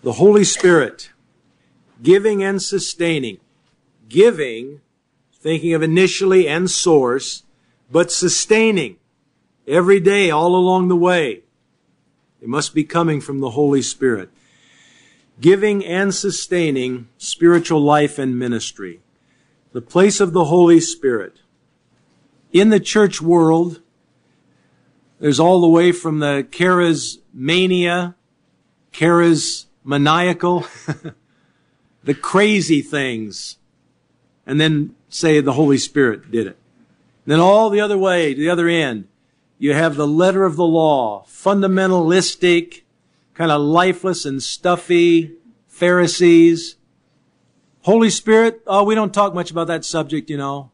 The Holy Spirit, giving and sustaining. Giving, thinking of initially and source, but sustaining every day, all along the way. It must be coming from the Holy Spirit. Giving and sustaining spiritual life and ministry. The place of the Holy Spirit. In the church world, there's all the way from the charismania, charismaniacal, the crazy things, and then say the Holy Spirit did it. Then all the other way, to the other end, you have the letter of the law, fundamentalistic, kind of lifeless and stuffy Pharisees. Holy Spirit, we don't talk much about that subject, you know.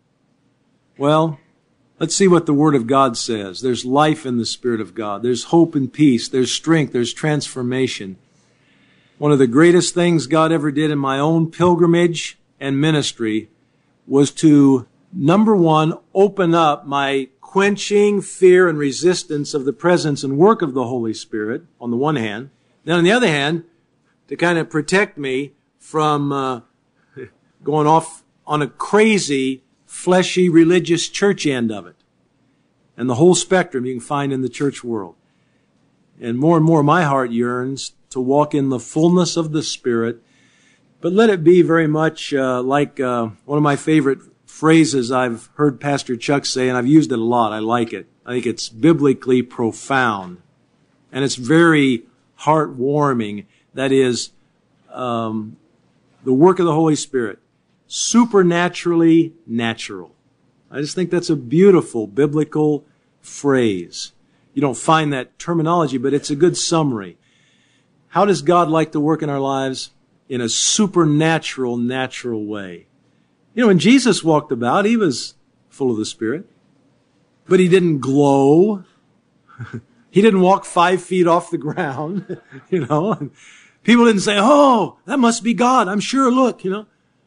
Well, let's see what the Word of God says. There's life in the Spirit of God. There's hope and peace. There's strength. There's transformation. One of the greatest things God ever did in my own pilgrimage and ministry was to, number one, open up my quenching fear and resistance of the presence and work of the Holy Spirit, on the one hand. Then on the other hand, to kind of protect me from going off on a crazy, fleshy, religious church end of it. And the whole spectrum you can find in the church world. And more my heart yearns to walk in the fullness of the Spirit. But let it be very much like one of my favorite phrases I've heard Pastor Chuck say, and I've used it a lot. I like it. I think it's biblically profound. And it's very heartwarming. That is, the work of the Holy Spirit. Supernaturally natural. I just think that's a beautiful biblical phrase. You don't find that terminology, but it's a good summary. How does God like to work in our lives? In a supernatural, natural way. You know, when Jesus walked about, He was full of the Spirit. But He didn't glow. He didn't walk 5 feet off the ground, you know. People didn't say, oh, that must be God. I'm sure, look, you know.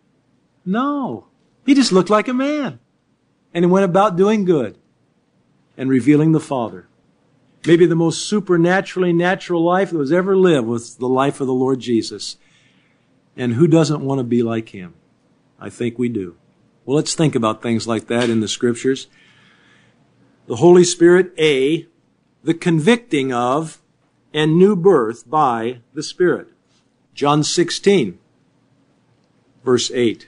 No. He just looked like a man. And He went about doing good and revealing the Father. Maybe the most supernaturally natural life that was ever lived was the life of the Lord Jesus. And who doesn't want to be like Him? I think we do. Well, let's think about things like that in the Scriptures. The Holy Spirit, A, the convicting of and new birth by the Spirit. John 16, verse 8.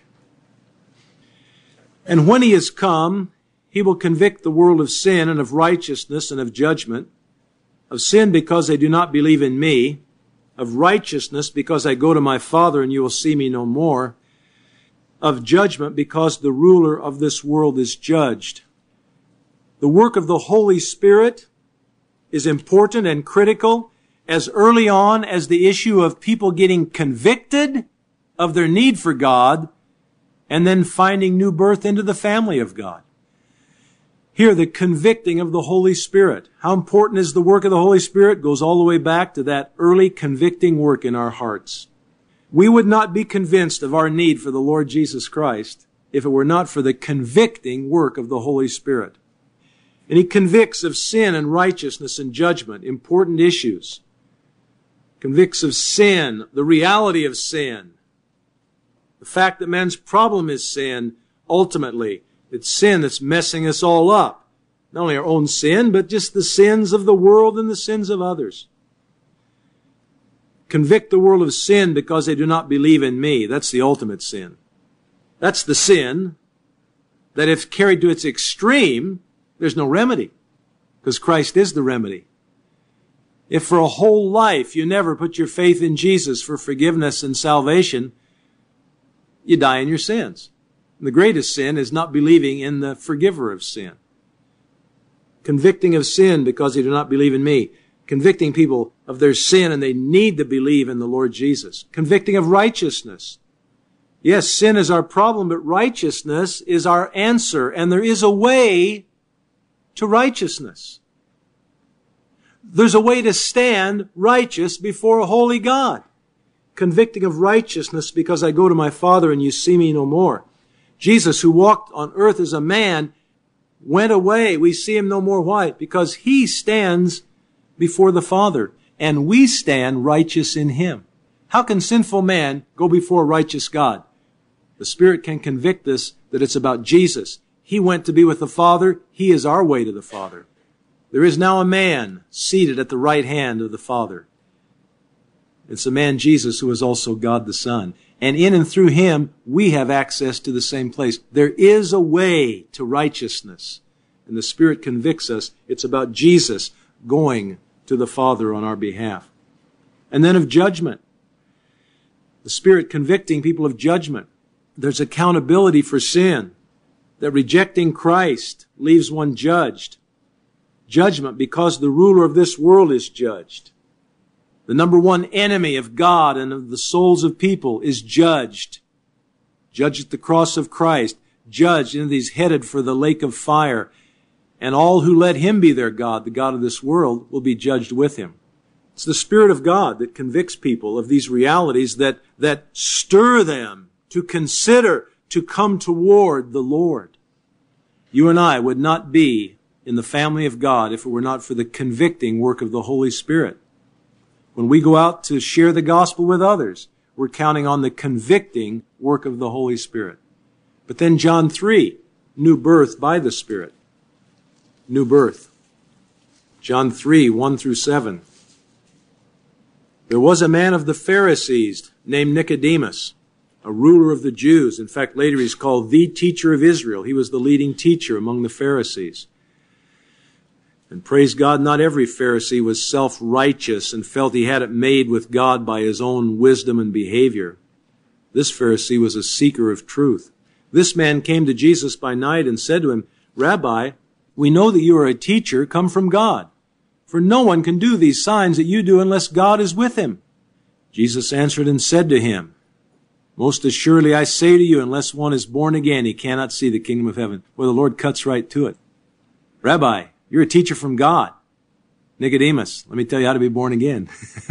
And when He is come, He will convict the world of sin and of righteousness and of judgment. Of sin because they do not believe in Me. Of righteousness because I go to My Father and you will see Me no more. Of judgment because the ruler of this world is judged. The work of the Holy Spirit is important and critical as early on as the issue of people getting convicted of their need for God and then finding new birth into the family of God. Here, the convicting of the Holy Spirit. How important is the work of the Holy Spirit? Goes all the way back to that early convicting work in our hearts. We would not be convinced of our need for the Lord Jesus Christ if it were not for the convicting work of the Holy Spirit. And He convicts of sin and righteousness and judgment, important issues. Convicts of sin, the reality of sin. The fact that man's problem is sin, ultimately. It's sin that's messing us all up. Not only our own sin, but just the sins of the world and the sins of others. Convict the world of sin because they do not believe in Me. That's the ultimate sin. That's the sin that if carried to its extreme, there's no remedy. Because Christ is the remedy. If for a whole life you never put your faith in Jesus for forgiveness and salvation, you die in your sins. And the greatest sin is not believing in the forgiver of sin. Convicting of sin because they do not believe in Me. Convicting people of their sin and they need to believe in the Lord Jesus. Convicting of righteousness. Yes, sin is our problem, but righteousness is our answer. And there is a way to righteousness. There's a way to stand righteous before a holy God. Convicting of righteousness because I go to My Father and you see Me no more. Jesus, who walked on earth as a man, went away. We see Him no more. Why? Because He stands before the Father, and we stand righteous in Him. How can sinful man go before a righteous God? The Spirit can convict us that it's about Jesus. He went to be with the Father. He is our way to the Father. There is now a man seated at the right hand of the Father. It's the man Jesus who is also God the Son. And in and through him, we have access to the same place. There is a way to righteousness. And the Spirit convicts us. It's about Jesus going to the Father on our behalf. And then of judgment. The Spirit convicting people of judgment. There's accountability for sin. That rejecting Christ leaves one judged. Judgment because the ruler of this world is judged. The number one enemy of God and of the souls of people is judged. Judged at the cross of Christ. Judged, and he's headed for the lake of fire. And all who let him be their God, the God of this world, will be judged with him. It's the Spirit of God that convicts people of these realities that stir them to consider, to come toward the Lord. You and I would not be in the family of God if it were not for the convicting work of the Holy Spirit. When we go out to share the gospel with others, we're counting on the convicting work of the Holy Spirit. But then John 3, new birth by the Spirit. New birth. John 3, 1 through 7. There was a man of the Pharisees named Nicodemus, a ruler of the Jews. In fact, later he's called the teacher of Israel. He was the leading teacher among the Pharisees. And praise God, not every Pharisee was self-righteous and felt he had it made with God by his own wisdom and behavior. This Pharisee was a seeker of truth. This man came to Jesus by night and said to him, Rabbi, we know that you are a teacher come from God, for no one can do these signs that you do unless God is with him. Jesus answered and said to him, Most assuredly I say to you, unless one is born again, he cannot see the kingdom of heaven. Well, the Lord cuts right to it. Rabbi, you're a teacher from God. Nicodemus, let me tell you how to be born again.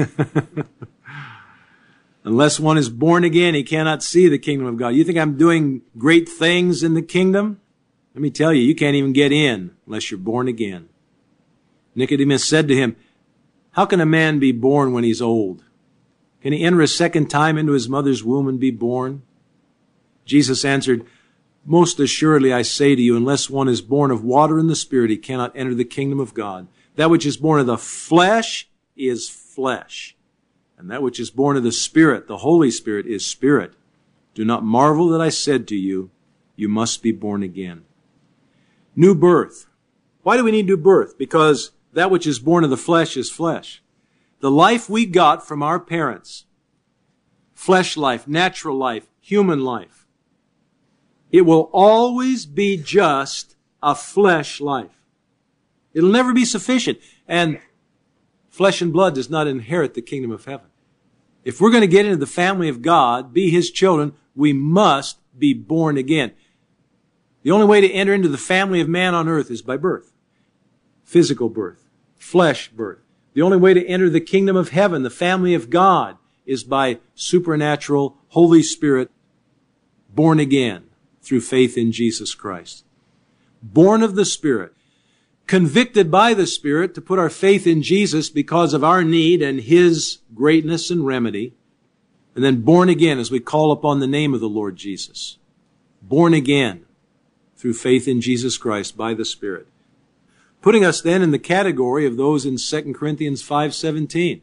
Unless one is born again, he cannot see the kingdom of God. You think I'm doing great things in the kingdom? Let me tell you, you can't even get in unless you're born again. Nicodemus said to him, How can a man be born when he's old? Can he enter a second time into his mother's womb and be born? Jesus answered, Most assuredly I say to you, unless one is born of water and the Spirit, he cannot enter the kingdom of God. That which is born of the flesh is flesh. And that which is born of the Spirit, the Holy Spirit, is spirit. Do not marvel that I said to you, you must be born again. New birth. Why do we need new birth? Because that which is born of the flesh is flesh. The life we got from our parents, flesh life, natural life, human life, it will always be just a flesh life. It'll never be sufficient. And flesh and blood does not inherit the kingdom of heaven. If we're going to get into the family of God, be his children, we must be born again. The only way to enter into the family of man on earth is by birth. Physical birth. Flesh birth. The only way to enter the kingdom of heaven, the family of God, is by supernatural, Holy Spirit, born again through faith in Jesus Christ. Born of the Spirit. Convicted by the Spirit to put our faith in Jesus because of our need and his greatness and remedy. And then born again as we call upon the name of the Lord Jesus. Born again through faith in Jesus Christ by the Spirit. Putting us then in the category of those in 2 Corinthians 5:17.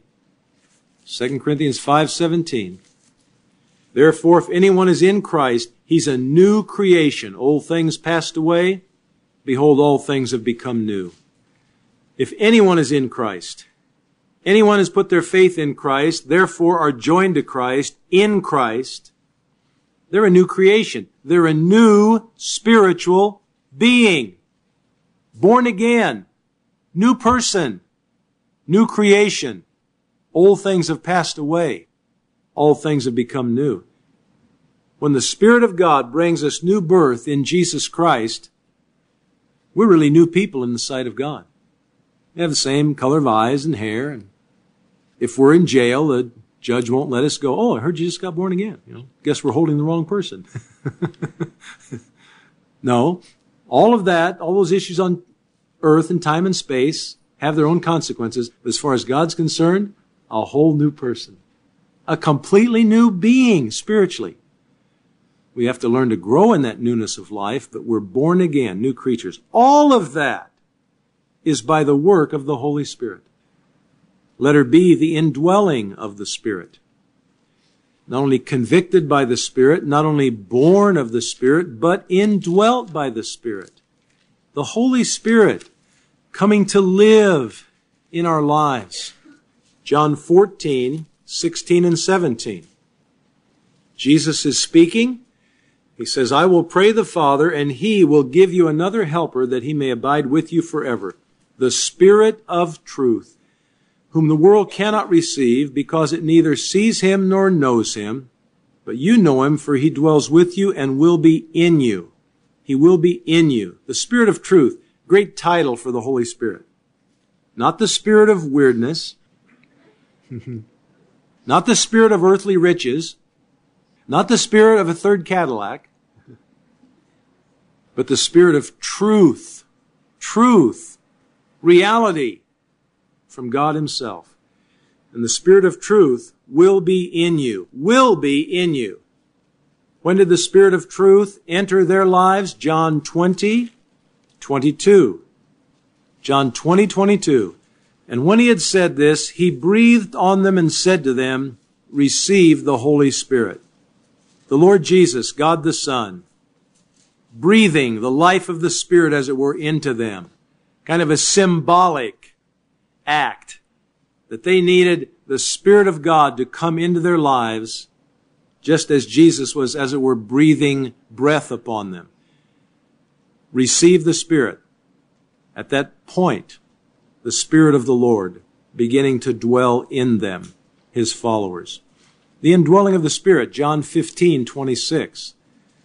2 Corinthians 5:17. Therefore, if anyone is in Christ, he's a new creation. Old things passed away. Behold, all things have become new. If anyone is in Christ, anyone has put their faith in Christ, therefore are joined to Christ, in Christ, they're a new creation. They're a new spiritual being. Born again. New person. New creation. Old things have passed away. All things have become new. When the Spirit of God brings us new birth in Jesus Christ, we're really new people in the sight of God. We have the same color of eyes and hair. And if we're in jail, the judge won't let us go, oh, I heard you just got born again. Guess we're holding the wrong person. No. All of that, all those issues on earth and time and space have their own consequences. But as far as God's concerned, a whole new person. a completely new being spiritually. We have to learn to grow in that newness of life, but we're born again, new creatures. All of that is by the work of the Holy Spirit. Letter B, the indwelling of the Spirit. Not only convicted by the Spirit, not only born of the Spirit, but indwelt by the Spirit. The Holy Spirit coming to live in our lives. John 14, 16 and 17. Jesus is speaking. He says, I will pray the Father, and He will give you another helper that He may abide with you forever. The Spirit of truth, whom the world cannot receive because it neither sees Him nor knows Him. But you know Him, for He dwells with you and will be in you. He will be in you. The Spirit of truth, great title for the Holy Spirit. Not the spirit of weirdness, not the spirit of earthly riches, not the spirit of a third Cadillac, but the Spirit of truth, reality from God Himself. And the Spirit of truth will be in you, When did the Spirit of truth enter their lives? John 20, 22. John 20, 22. And when He had said this, He breathed on them and said to them, receive the Holy Spirit. The Lord Jesus, God the Son, breathing the life of the Spirit, as it were, into them. Kind of a symbolic act that they needed the Spirit of God to come into their lives, just as Jesus was, as it were, breathing breath upon them. Receive the Spirit. At that point, the Spirit of the Lord beginning to dwell in them, His followers. The indwelling of the Spirit, John 15, 26.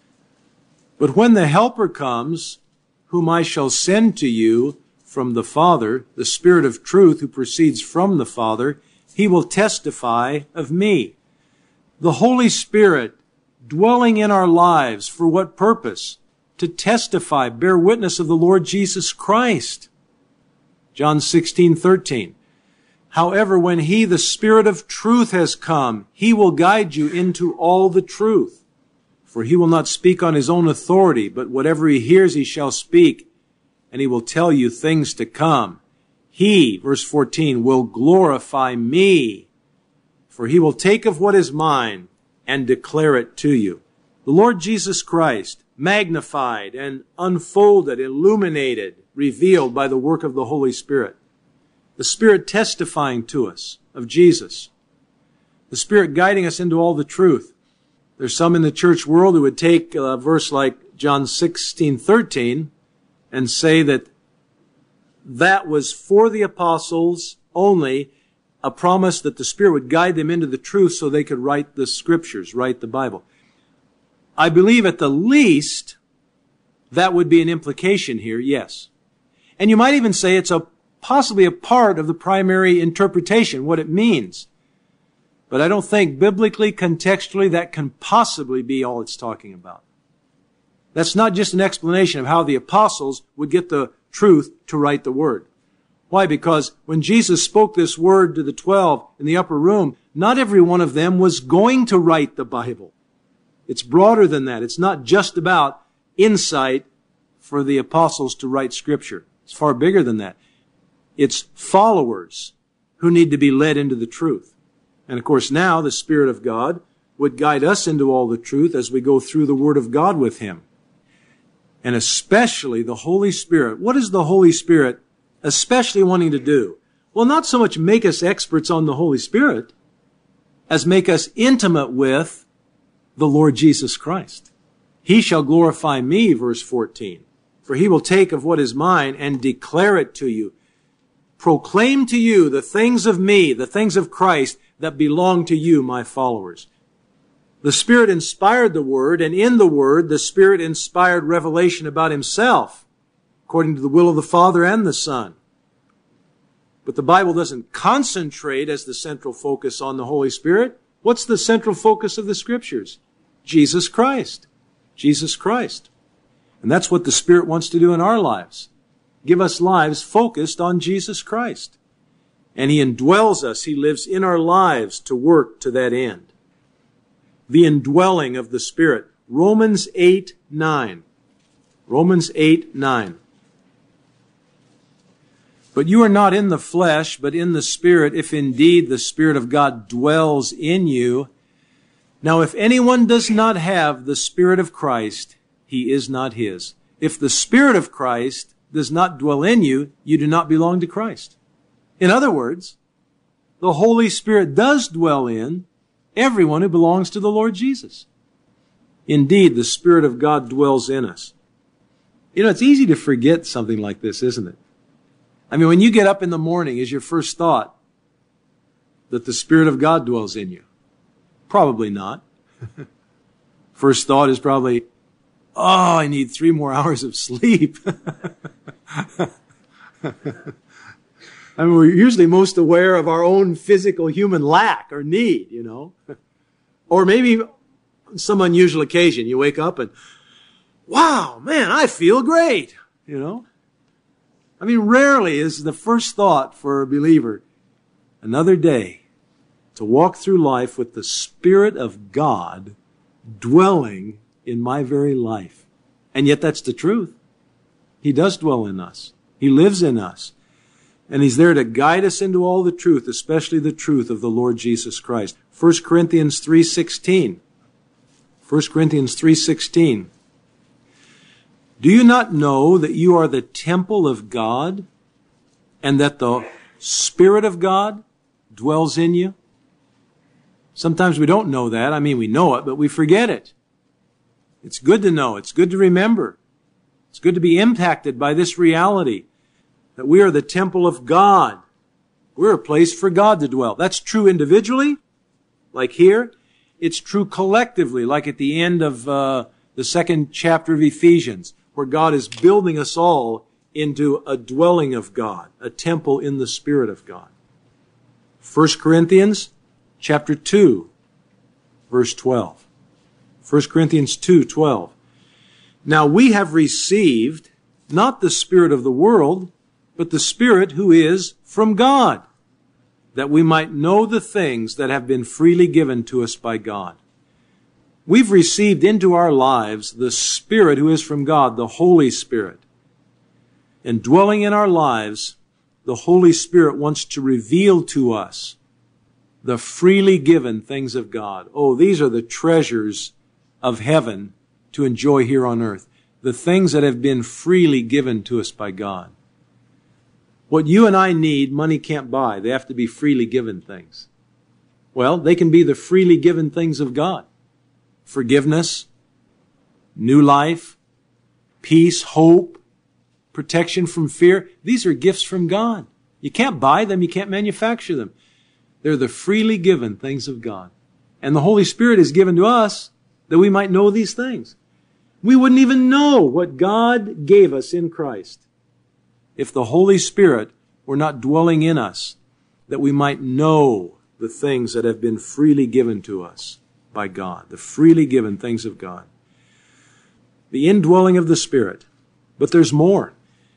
But when the Helper comes, whom I shall send to you from the Father, the Spirit of truth who proceeds from the Father, He will testify of me. The Holy Spirit dwelling in our lives, for what purpose? To testify, bear witness of the Lord Jesus Christ. John 16, 13. However, when He, the Spirit of truth, has come, He will guide you into all the truth. For He will not speak on His own authority, but whatever He hears He shall speak, and He will tell you things to come. He, verse 14, will glorify me, for He will take of what is mine and declare it to you. The Lord Jesus Christ, magnified and unfolded, illuminated, revealed by the work of the Holy Spirit. The Spirit testifying to us of Jesus. The Spirit guiding us into all the truth. There's some in the church world who would take a verse like John 16:13 and say that that was for the apostles only, a promise that the Spirit would guide them into the truth so they could write the Scriptures, write the Bible. I believe at the least that would be an implication here, yes. And you might even say it's possibly a part of the primary interpretation, what it means. But I don't think biblically, contextually, that can possibly be all it's talking about. That's not just an explanation of how the apostles would get the truth to write the Word. Why? Because when Jesus spoke this Word to the 12 in the upper room, not every one of them was going to write the Bible. It's broader than that. It's not just about insight for the apostles to write Scripture. It's far bigger than that. It's followers who need to be led into the truth. And of course now the Spirit of God would guide us into all the truth as we go through the Word of God with Him. And especially the Holy Spirit. What is the Holy Spirit especially wanting to do? Well, not so much make us experts on the Holy Spirit as make us intimate with the Lord Jesus Christ. He shall glorify me, verse 14, for He will take of what is mine and declare it to you. Proclaim to you the things of me, the things of Christ that belong to you, my followers. The Spirit inspired the Word, and in the Word, the Spirit inspired revelation about Himself, according to the will of the Father and the Son. But the Bible doesn't concentrate as the central focus on the Holy Spirit. What's the central focus of the Scriptures? Jesus Christ. Jesus Christ. And that's what the Spirit wants to do in our lives. Give us lives focused on Jesus Christ. And He indwells us. He lives in our lives to work to that end. The indwelling of the Spirit. Romans 8:9. Romans 8:9. But you are not in the flesh, but in the Spirit, if indeed the Spirit of God dwells in you. Now, if anyone does not have the Spirit of Christ, he is not His. If the Spirit of Christ does not dwell in you, you do not belong to Christ. In other words, the Holy Spirit does dwell in everyone who belongs to the Lord Jesus. Indeed, the Spirit of God dwells in us. You know, it's easy to forget something like this, isn't it? I mean, when you get up in the morning, is your first thought that the Spirit of God dwells in you? Probably not. First thought is probably, oh, I need 3 more hours of sleep. I mean, we're usually most aware of our own physical human lack or need, you know. Or maybe on some unusual occasion, you wake up and, wow, man, I feel great, you know. I mean, rarely is the first thought for a believer another day to walk through life with the Spirit of God dwelling in my very life. And yet that's the truth. He does dwell in us. He lives in us. And He's there to guide us into all the truth, especially the truth of the Lord Jesus Christ. 1 Corinthians 3:16. 1 Corinthians 3:16. Do you not know that you are the temple of God and that the Spirit of God dwells in you? Sometimes we don't know that. I mean, we know it, but we forget it. It's good to know. It's good to remember. It's good to be impacted by this reality that we are the temple of God. We're a place for God to dwell. That's true individually, like here. It's true collectively, like at the end of the 2nd chapter of Ephesians, where God is building us all into a dwelling of God, a temple in the Spirit of God. 1 Corinthians chapter 2, verse 12. 1 Corinthians 2:12. Now we have received not the spirit of the world, but the Spirit who is from God, that we might know the things that have been freely given to us by God. We've received into our lives the Spirit who is from God, the Holy Spirit. And dwelling in our lives, the Holy Spirit wants to reveal to us the freely given things of God. Oh, these are the treasures of heaven to enjoy here on earth. The things that have been freely given to us by God. What you and I need, money can't buy. They have to be freely given things. Well, they can be the freely given things of God. Forgiveness, new life, peace, hope, protection from fear. These are gifts from God. You can't buy them. You can't manufacture them. They're the freely given things of God. And the Holy Spirit is given to us that we might know these things. We wouldn't even know what God gave us in Christ if the Holy Spirit were not dwelling in us, that we might know the things that have been freely given to us by God, the freely given things of God. The indwelling of the Spirit. But there's more.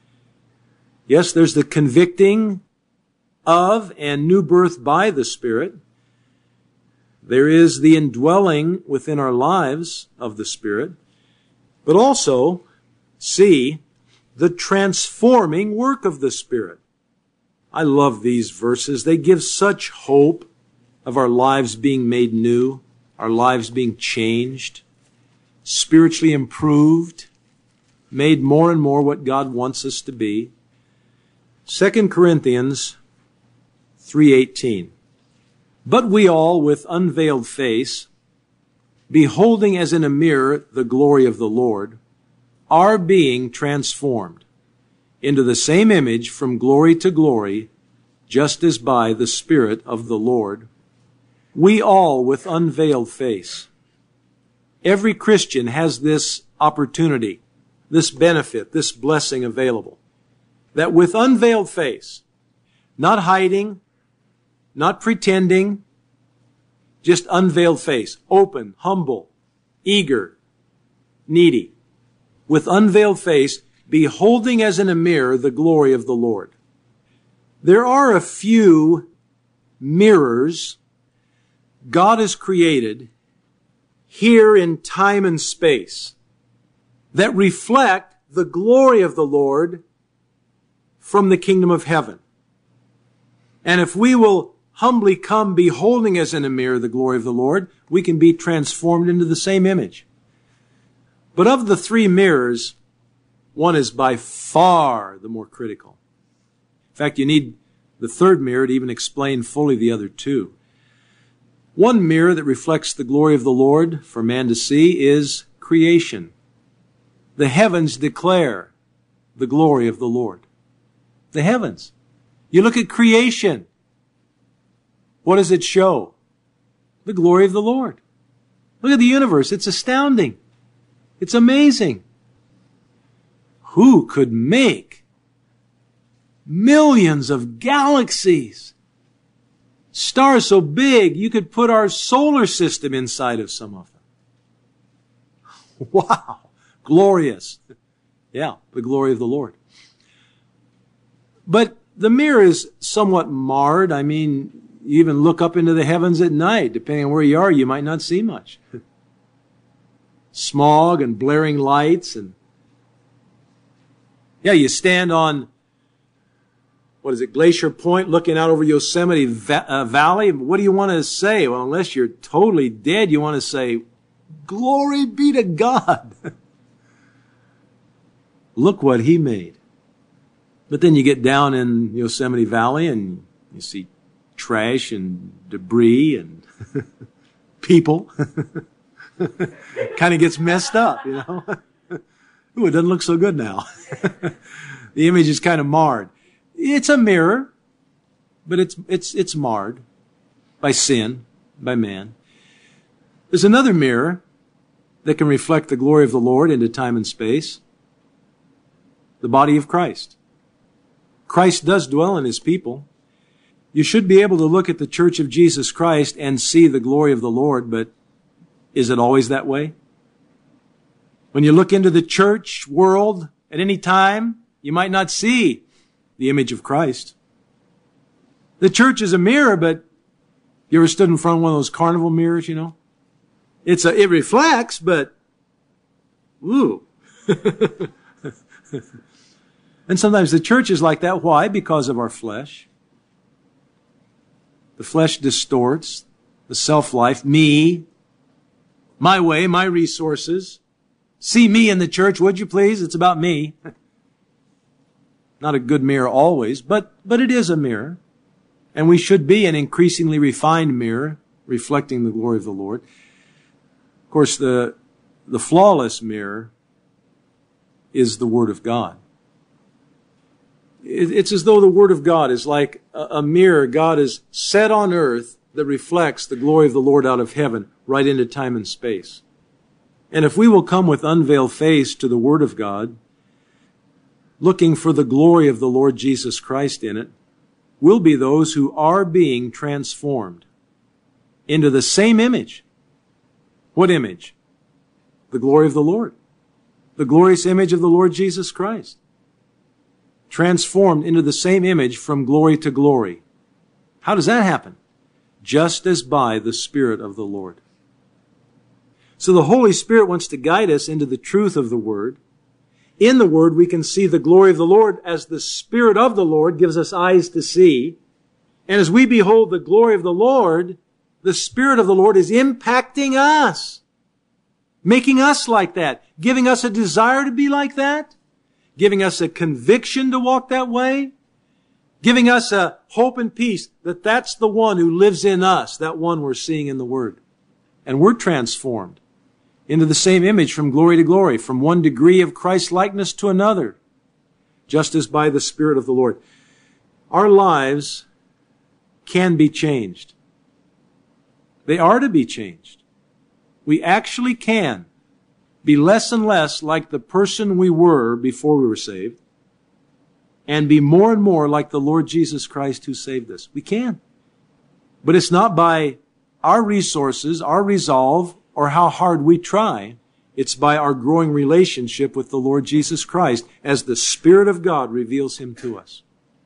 Yes, there's the convicting of and new birth by the Spirit. There is the indwelling within our lives of the Spirit. But also, see, the transforming work of the Spirit. I love these verses. They give such hope of our lives being made new, our lives being changed, spiritually improved, made more and more what God wants us to be. 2 Corinthians 3:18. But we all, with unveiled face, beholding as in a mirror the glory of the Lord, are being transformed into the same image from glory to glory, just as by the Spirit of the Lord. We all with unveiled face. Every Christian has this opportunity, this benefit, this blessing available. That with unveiled face, not hiding, not pretending, just unveiled face, open, humble, eager, needy. With unveiled face, beholding as in a mirror the glory of the Lord. There are a few mirrors God has created here in time and space that reflect the glory of the Lord from the kingdom of heaven. And if we will humbly come beholding as in a mirror the glory of the Lord, we can be transformed into the same image. But of the three mirrors, one is by far the more critical. In fact, you need the third mirror to even explain fully the other two. One mirror that reflects the glory of the Lord for man to see is creation. The heavens declare the glory of the Lord. The heavens. You look at creation. What does it show? The glory of the Lord. Look at the universe. It's astounding. It's amazing. Who could make millions of galaxies? Stars so big, you could put our solar system inside of some of them. Wow. Glorious. Yeah, the glory of the Lord. But the mirror is somewhat marred. I mean, you even look up into the heavens at night. Depending on where you are, you might not see much. Smog and blaring lights. And yeah, you stand on, Glacier Point, looking out over Yosemite Valley. What do you want to say? Well, unless you're totally dead, you want to say, glory be to God. Look what He made. But then you get down in Yosemite Valley and you see trash and debris and people. Kind of gets messed up, you know. Ooh, it doesn't look so good now. The image is kind of marred. It's a mirror, but it's marred by sin, by man. There's another mirror that can reflect the glory of the Lord into time and space. The body of Christ. Christ does dwell in His people. You should be able to look at the church of Jesus Christ and see the glory of the Lord, but is it always that way? When you look into the church world at any time, you might not see the image of Christ. The church is a mirror, but you ever stood in front of one of those carnival mirrors, you know? It reflects, but, ooh. And sometimes the church is like that. Why? Because of our flesh. The flesh distorts the self-life, me, my way, my resources. See me in the church, would you please? It's about me. Not a good mirror always, but it is a mirror. And we should be an increasingly refined mirror, reflecting the glory of the Lord. Of course, the flawless mirror is the Word of God. It's as though the Word of God is like a mirror God has set on earth that reflects the glory of the Lord out of heaven right into time and space. And if we will come with unveiled face to the Word of God, looking for the glory of the Lord Jesus Christ in it, we'll be those who are being transformed into the same image. What image? The glory of the Lord. The glorious image of the Lord Jesus Christ. Transformed into the same image from glory to glory. How does that happen? Just as by the Spirit of the Lord. So the Holy Spirit wants to guide us into the truth of the Word. In the Word, we can see the glory of the Lord as the Spirit of the Lord gives us eyes to see. And as we behold the glory of the Lord, the Spirit of the Lord is impacting us, making us like that, giving us a desire to be like that, giving us a conviction to walk that way, giving us a hope and peace that that's the one who lives in us, that one we're seeing in the Word. And we're transformed into the same image from glory to glory, from one degree of Christ-likeness to another, just as by the Spirit of the Lord. Our lives can be changed. They are to be changed. We actually can be less and less like the person we were before we were saved, and be more and more like the Lord Jesus Christ who saved us. We can. But it's not by our resources, our resolve, or how hard we try. It's by our growing relationship with the Lord Jesus Christ as the Spirit of God reveals Him to us.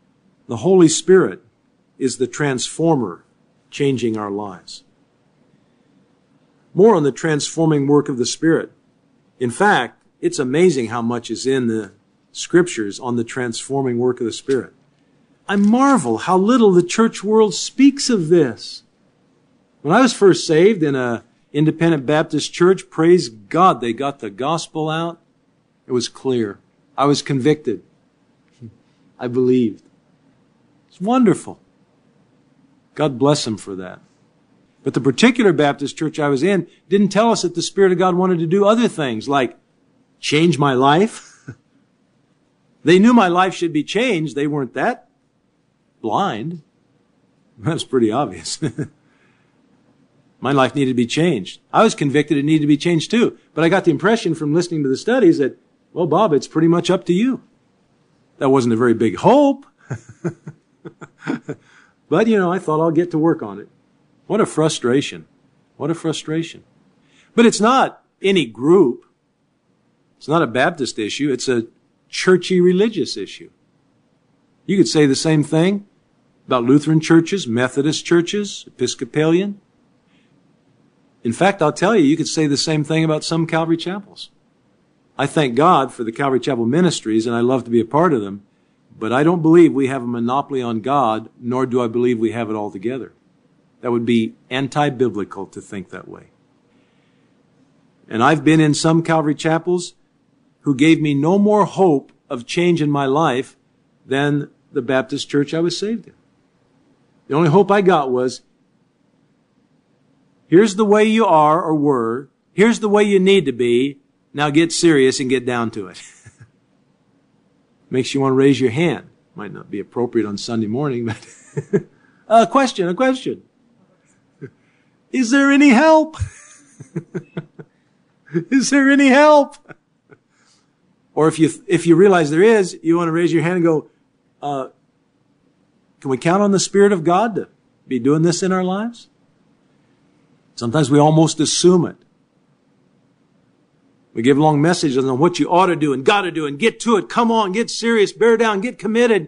The Holy Spirit is the transformer changing our lives. More on the transforming work of the Spirit. In fact, it's amazing how much is in the Scriptures on the transforming work of the Spirit. I marvel how little the church world speaks of this. When I was first saved in an independent Baptist church, praise God, they got the gospel out. It was clear. I was convicted. I believed. It's wonderful. God bless them for that. But the particular Baptist church I was in didn't tell us that the Spirit of God wanted to do other things, like change my life. They knew my life should be changed. They weren't that blind. That's pretty obvious. My life needed to be changed. I was convicted it needed to be changed too. But I got the impression from listening to the studies that, well, Bob, it's pretty much up to you. That wasn't a very big hope. But, I thought I'll get to work on it. What a frustration. What a frustration. But it's not any group. It's not a Baptist issue. It's a churchy religious issue. You could say the same thing about Lutheran churches, Methodist churches, Episcopalian. In fact, I'll tell you, you could say the same thing about some Calvary chapels. I thank God for the Calvary Chapel ministries, and I love to be a part of them, but I don't believe we have a monopoly on God, nor do I believe we have it all together. That would be anti-biblical to think that way. And I've been in some Calvary chapels who gave me no more hope of change in my life than the Baptist church I was saved in. The only hope I got was, here's the way you are or were. Here's the way you need to be. Now get serious and get down to it. Makes you want to raise your hand. Might not be appropriate on Sunday morning, but a question. Is there any help? Is there any help? Or if you realize there is, you want to raise your hand and go, can we count on the Spirit of God to be doing this in our lives? Sometimes we almost assume it. We give long messages on what you ought to do and got to do and get to it. Come on, get serious, bear down, get committed.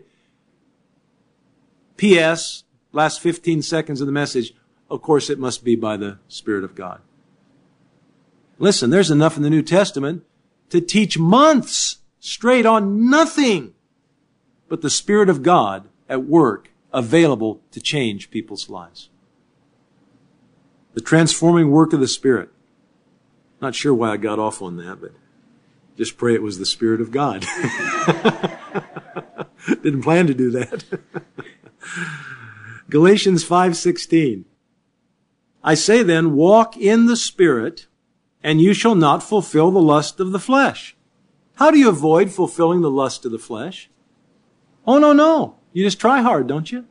P.S. Last 15 seconds of the message. Of course, it must be by the Spirit of God. Listen, there's enough in the New Testament to teach months straight on nothing but the Spirit of God at work, available to change people's lives. The transforming work of the Spirit. Not sure why I got off on that, but just pray it was the Spirit of God. Didn't plan to do that. Galatians 5:16. I say then, walk in the Spirit, and you shall not fulfill the lust of the flesh. How do you avoid fulfilling the lust of the flesh? Oh, no. You just try hard, don't you?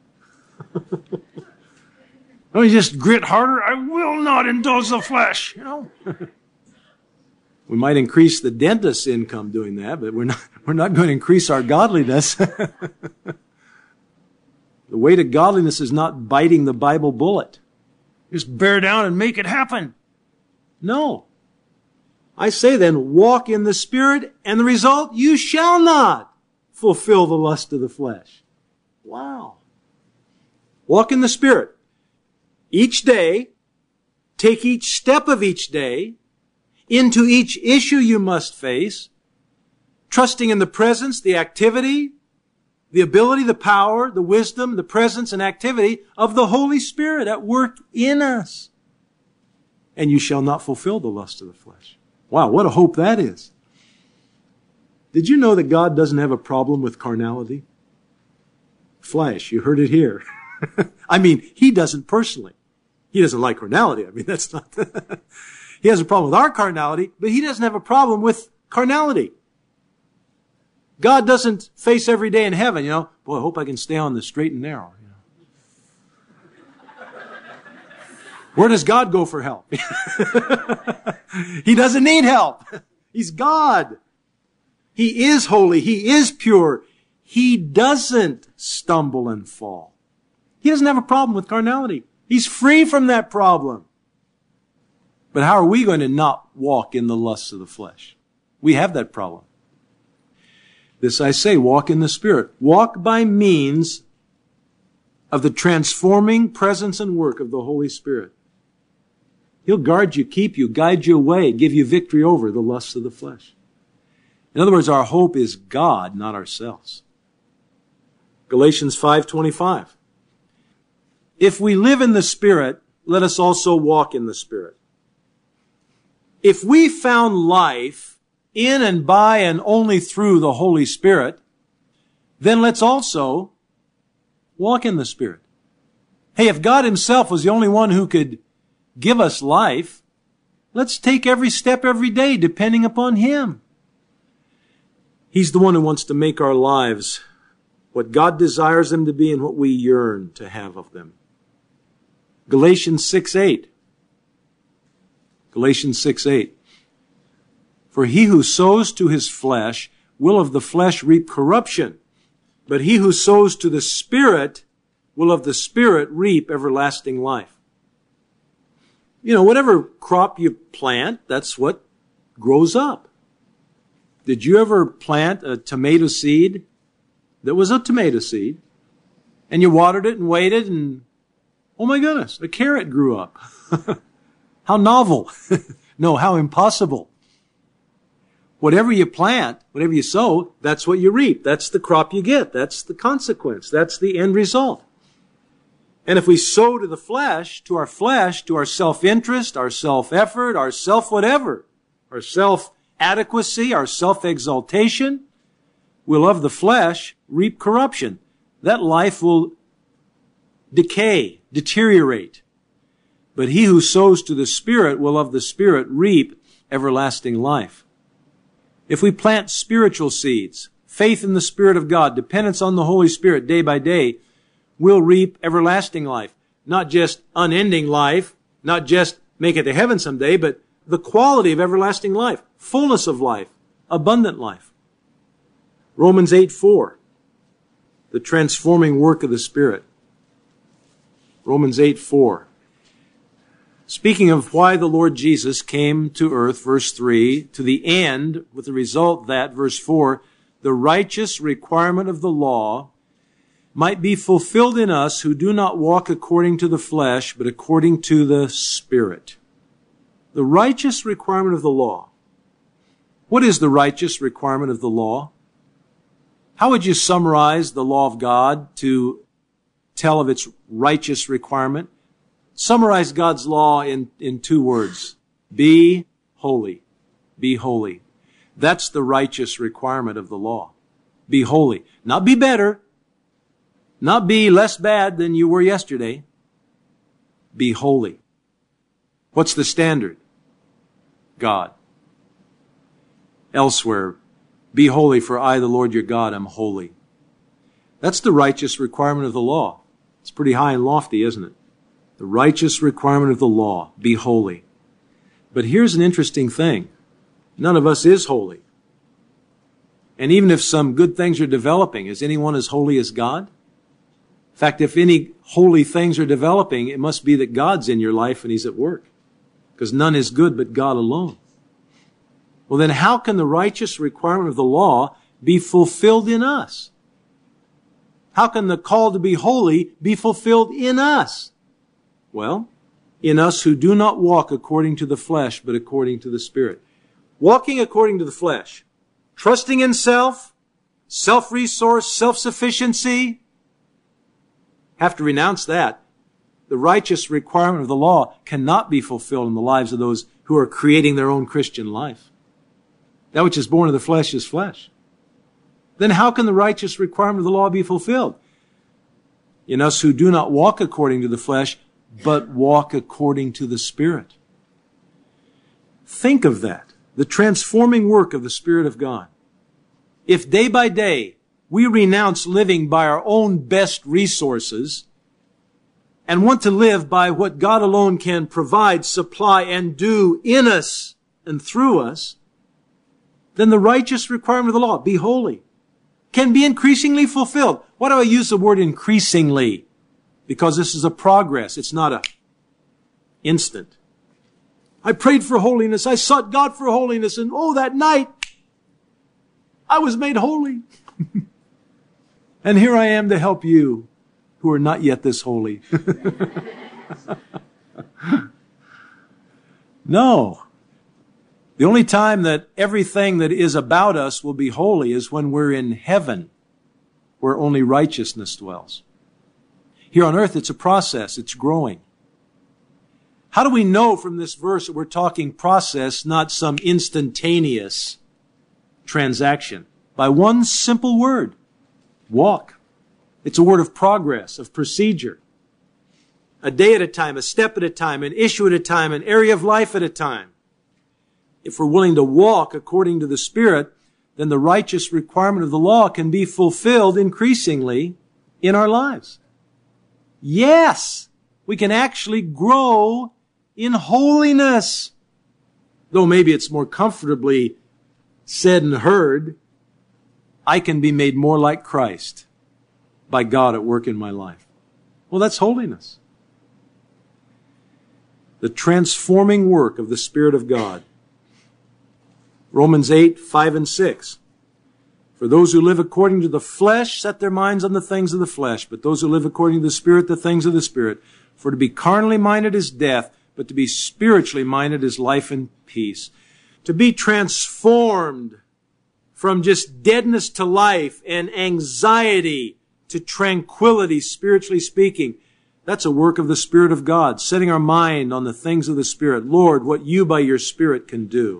Oh, you just grit harder. I will not indulge the flesh, We might increase the dentist's income doing that, but we're not going to increase our godliness. The way to godliness is not biting the Bible bullet. Just bear down and make it happen. No. I say then, walk in the Spirit, and the result, you shall not fulfill the lust of the flesh. Wow. Walk in the Spirit. Each day, take each step of each day, into each issue you must face, trusting in the presence, the activity, the ability, the power, the wisdom, the presence and activity of the Holy Spirit at work in us. And you shall not fulfill the lust of the flesh. Wow, what a hope that is. Did you know that God doesn't have a problem with carnality? Flesh, you heard it here. I mean, He doesn't personally. He doesn't like carnality. I mean, that's not... He has a problem with our carnality, but He doesn't have a problem with carnality. God doesn't face every day in heaven, boy, I hope I can stay on the straight and narrow. Where does God go for help? He doesn't need help. He's God. He is holy. He is pure. He doesn't stumble and fall. He doesn't have a problem with carnality. He's free from that problem. But how are we going to not walk in the lusts of the flesh? We have that problem. This I say, walk in the Spirit. Walk by means of the transforming presence and work of the Holy Spirit. He'll guard you, keep you, guide you away, give you victory over the lusts of the flesh. In other words, our hope is God, not ourselves. Galatians 5:25. If we live in the Spirit, let us also walk in the Spirit. If we found life in and by and only through the Holy Spirit, then let's also walk in the Spirit. Hey, if God Himself was the only one who could give us life, let's take every step every day depending upon Him. He's the one who wants to make our lives what God desires them to be and what we yearn to have of them. Galatians 6:8. Galatians 6:8. For he who sows to his flesh will of the flesh reap corruption, but he who sows to the Spirit will of the Spirit reap everlasting life. You know, whatever crop you plant, that's what grows up. Did you ever plant a tomato seed that was a tomato seed, and you watered it and waited, and oh my goodness, a carrot grew up? How novel. No, how impossible. Whatever you plant, whatever you sow, that's what you reap. That's the crop you get. That's the consequence. That's the end result. And if we sow to the flesh, to our self-interest, our self-effort, our self-whatever, our self-adequacy, our self-exaltation, we'll of the flesh reap corruption. That life will decay, deteriorate. But he who sows to the Spirit will of the Spirit reap everlasting life. If we plant spiritual seeds, faith in the Spirit of God, dependence on the Holy Spirit day by day, we'll reap everlasting life. Not just unending life, not just make it to heaven someday, but the quality of everlasting life, fullness of life, abundant life. Romans 8:4, the transforming work of the Spirit. Romans 8:4. Speaking of why the Lord Jesus came to earth, verse 3, to the end, with the result that, verse 4, the righteous requirement of the law might be fulfilled in us who do not walk according to the flesh, but according to the Spirit. The righteous requirement of the law. What is the righteous requirement of the law? How would you summarize the law of God to tell of its righteous requirement? Summarize God's law in 2 words. Be holy. Be holy. That's the righteous requirement of the law. Be holy. Not be better. Not be less bad than you were yesterday. Be holy. What's the standard? God. Elsewhere, be holy, for I, the Lord your God, am holy. That's the righteous requirement of the law. It's pretty high and lofty, isn't it? The righteous requirement of the law, be holy. But here's an interesting thing. None of us is holy. And even if some good things are developing, is anyone as holy as God? In fact, if any holy things are developing, it must be that God's in your life and He's at work. Because none is good but God alone. Well, then how can the righteous requirement of the law be fulfilled in us? How can the call to be holy be fulfilled in us? Well, in us who do not walk according to the flesh, but according to the Spirit. Walking according to the flesh, trusting in self, self-resource, self-sufficiency, have to renounce that. The righteous requirement of the law cannot be fulfilled in the lives of those who are creating their own Christian life. That which is born of the flesh is flesh. Then how can the righteous requirement of the law be fulfilled? In us who do not walk according to the flesh, but walk according to the Spirit. Think of that. The transforming work of the Spirit of God. If day by day we renounce living by our own best resources and want to live by what God alone can provide, supply, and do in us and through us, then the righteous requirement of the law, be holy, can be increasingly fulfilled. Why do I use the word increasingly? Because this is a progress. It's not an instant. I prayed for holiness. I sought God for holiness. And that night, I was made holy. And here I am to help you who are not yet this holy. No. The only time that everything that is about us will be holy is when we're in heaven, where only righteousness dwells. Here on earth, it's a process. It's growing. How do we know from this verse that we're talking process, not some instantaneous transaction? By one simple word, walk. It's a word of progress, of procedure. A day at a time, a step at a time, an issue at a time, an area of life at a time. If we're willing to walk according to the Spirit, then the righteous requirement of the law can be fulfilled increasingly in our lives. Yes, we can actually grow in holiness. Though maybe it's more comfortably said and heard, I can be made more like Christ by God at work in my life. Well, that's holiness. The transforming work of the Spirit of God. Romans 8, 5 and 6. For those who live according to the flesh set their minds on the things of the flesh, but those who live according to the Spirit, the things of the Spirit. For to be carnally minded is death, but to be spiritually minded is life and peace. To be transformed from just deadness to life and anxiety to tranquility, spiritually speaking. That's a work of the Spirit of God, setting our mind on the things of the Spirit. Lord, what you by your Spirit can do.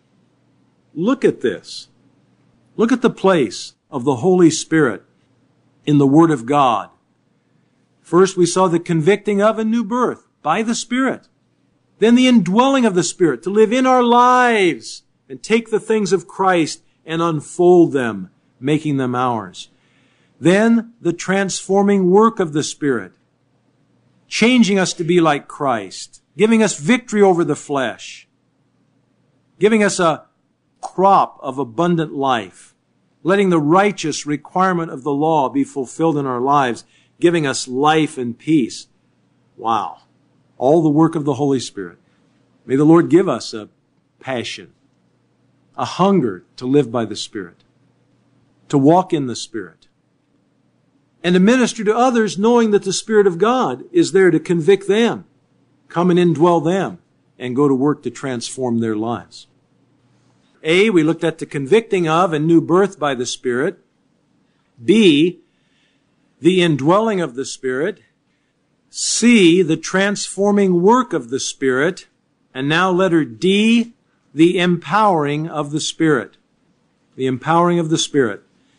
Look at this. Look at the place of the Holy Spirit in the Word of God. First, we saw the convicting of a new birth by the Spirit. Then the indwelling of the Spirit to live in our lives and take the things of Christ and unfold them, making them ours. Then the transforming work of the Spirit, changing us to be like Christ, giving us victory over the flesh, giving us a crop of abundant life, letting the righteous requirement of the law be fulfilled in our lives, giving us life and peace. Wow. All the work of the Holy Spirit. May the Lord give us a passion, a hunger to live by the Spirit, to walk in the Spirit, and to minister to others knowing that the Spirit of God is there to convict them, come and indwell them, and go to work to transform their lives. A, we looked at the convicting of and new birth by the Spirit. B, the indwelling of the Spirit. C, the transforming work of the Spirit. And now letter D, the empowering of the Spirit. The empowering of the Spirit.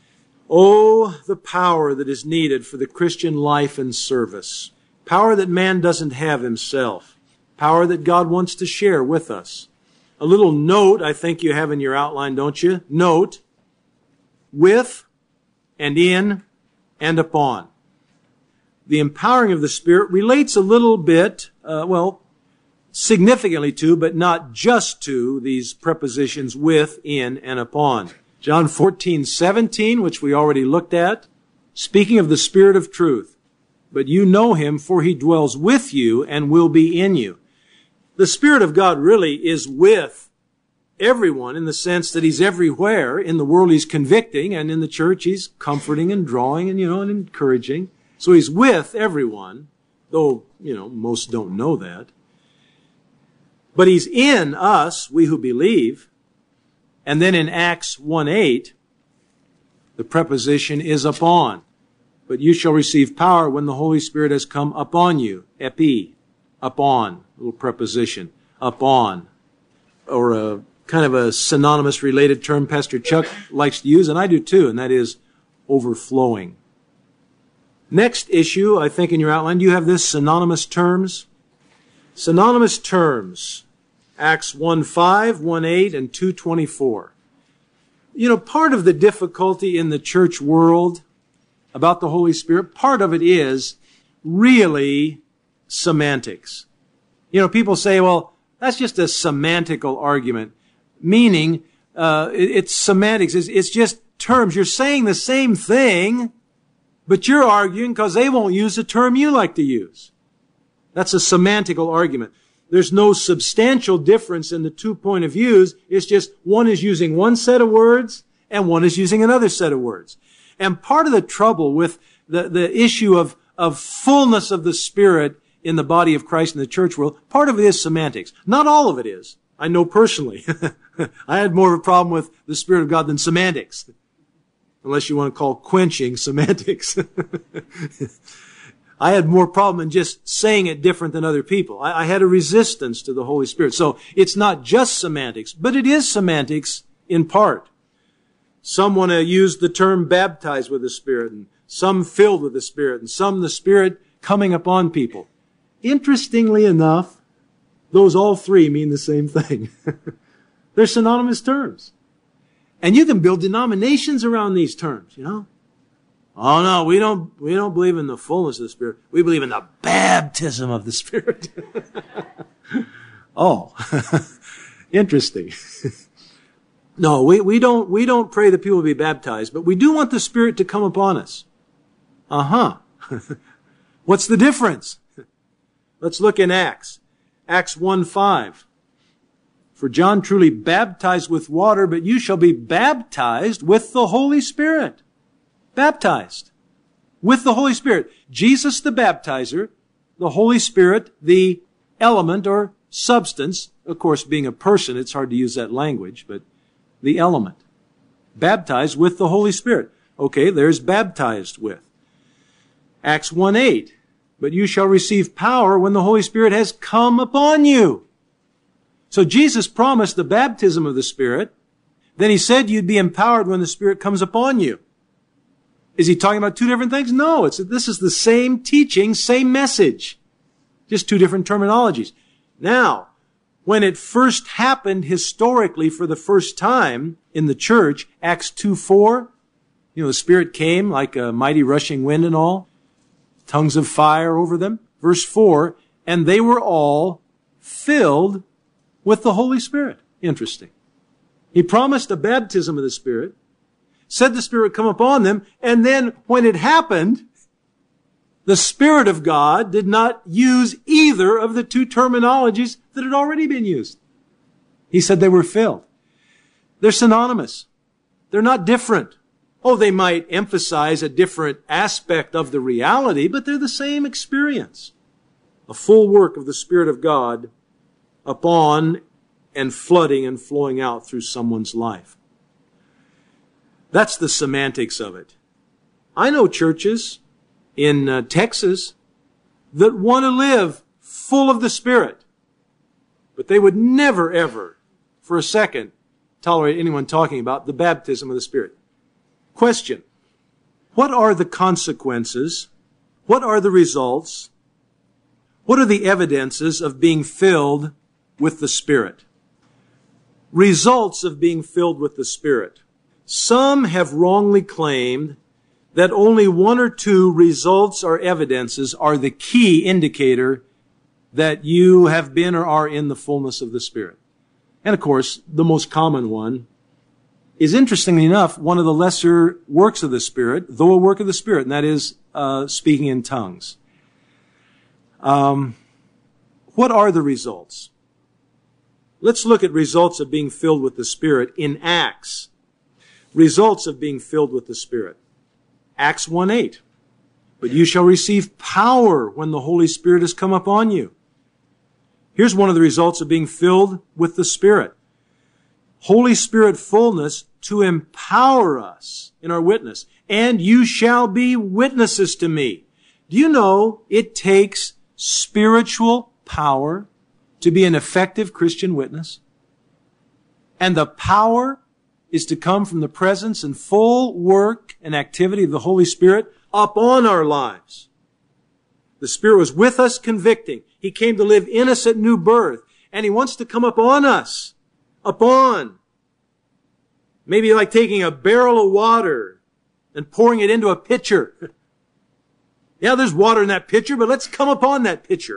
Oh, the power that is needed for the Christian life and service. Power that man doesn't have himself. Power that God wants to share with us. A little note I think you have in your outline, don't you? Note, with and in and upon. The empowering of the Spirit relates a little bit, significantly to, but not just to, these prepositions with, in, and upon. John 14:17, which we already looked at, speaking of the Spirit of truth. But you know him, for he dwells with you and will be in you. The Spirit of God really is with everyone in the sense that he's everywhere. In the world he's convicting, and in the church he's comforting and drawing and encouraging. So he's with everyone, though, most don't know that. But he's in us, we who believe. And then in Acts 1:8, the preposition is upon. But you shall receive power when the Holy Spirit has come upon you. Epi, upon, little preposition, upon. Or a kind of a synonymous related term Pastor Chuck likes to use, and I do too, and that is overflowing. Next issue, I think in your outline, do you have this, synonymous terms? Synonymous terms. Acts 1:5, 1:8, and 2:24. Part of the difficulty in the church world about the Holy Spirit, part of it is really semantics. People say, well, that's just a semantical argument. Meaning, it's semantics. It's just terms. You're saying the same thing, but you're arguing because they won't use the term you like to use. That's a semantical argument. There's no substantial difference in the 2 point of views. It's just one is using one set of words and one is using another set of words. And part of the trouble with the issue of of fullness of the Spirit in the body of Christ in the church world, part of it is semantics. Not all of it is. I know personally. I had more of a problem with the Spirit of God than semantics. Unless you want to call quenching semantics. I had more problem in just saying it different than other people. I had a resistance to the Holy Spirit. So it's not just semantics, but it is semantics in part. Some want to use the term baptized with the Spirit, and some filled with the Spirit, and some the Spirit coming upon people. Interestingly enough, those all three mean the same thing. They're synonymous terms. And you can build denominations around these terms, you know. Oh no, we don't believe in the fullness of the Spirit. We believe in the baptism of the Spirit. Oh, interesting. No, we don't pray that people be baptized, but we do want the Spirit to come upon us. What's the difference? Let's look in Acts. Acts 1:5. For John truly baptized with water, but you shall be baptized with the Holy Spirit. Baptized with the Holy Spirit. Jesus the baptizer, the Holy Spirit, the element or substance. Of course, being a person, it's hard to use that language, but the element. Baptized with the Holy Spirit. Okay, there's baptized with. Acts 1:8. But you shall receive power when the Holy Spirit has come upon you. So Jesus promised the baptism of the Spirit. Then he said you'd be empowered when the Spirit comes upon you. Is he talking about two different things? No, this is the same teaching, same message. Just two different terminologies. Now, when it first happened historically for the first time in the church, Acts 2:4, the Spirit came like a mighty rushing wind and all, tongues of fire over them. Verse 4, and they were all filled with the Holy Spirit. Interesting. He promised a baptism of the Spirit, said the Spirit would come upon them, and then when it happened, the Spirit of God did not use either of the two terminologies that had already been used. He said they were filled. They're synonymous. They're not different. Oh, they might emphasize a different aspect of the reality, but they're the same experience. A full work of the Spirit of God upon and flooding and flowing out through someone's life. That's the semantics of it. I know churches in Texas that want to live full of the Spirit, but they would never, ever, for a second, tolerate anyone talking about the baptism of the Spirit. Question. What are the consequences? What are the results? What are the evidences of being filled with the Spirit? Results of being filled with the Spirit. Some have wrongly claimed that only one or two results or evidences are the key indicator that you have been or are in the fullness of the Spirit. And of course, the most common one is, interestingly enough, one of the lesser works of the Spirit, though a work of the Spirit, and that is speaking in tongues. What are the results? Let's look at results of being filled with the Spirit in Acts. Results of being filled with the Spirit. Acts 1:8. But you shall receive power when the Holy Spirit has come upon you. Here's one of the results of being filled with the Spirit. Holy Spirit fullness to empower us in our witness. And you shall be witnesses to me. Do you know it takes spiritual power to be an effective Christian witness? And the power is to come from the presence and full work and activity of the Holy Spirit upon our lives. The Spirit was with us convicting. He came to live in us at new birth. And He wants to come upon us. Upon. Maybe like taking a barrel of water and pouring it into a pitcher. Yeah, there's water in that pitcher, but let's come upon that pitcher.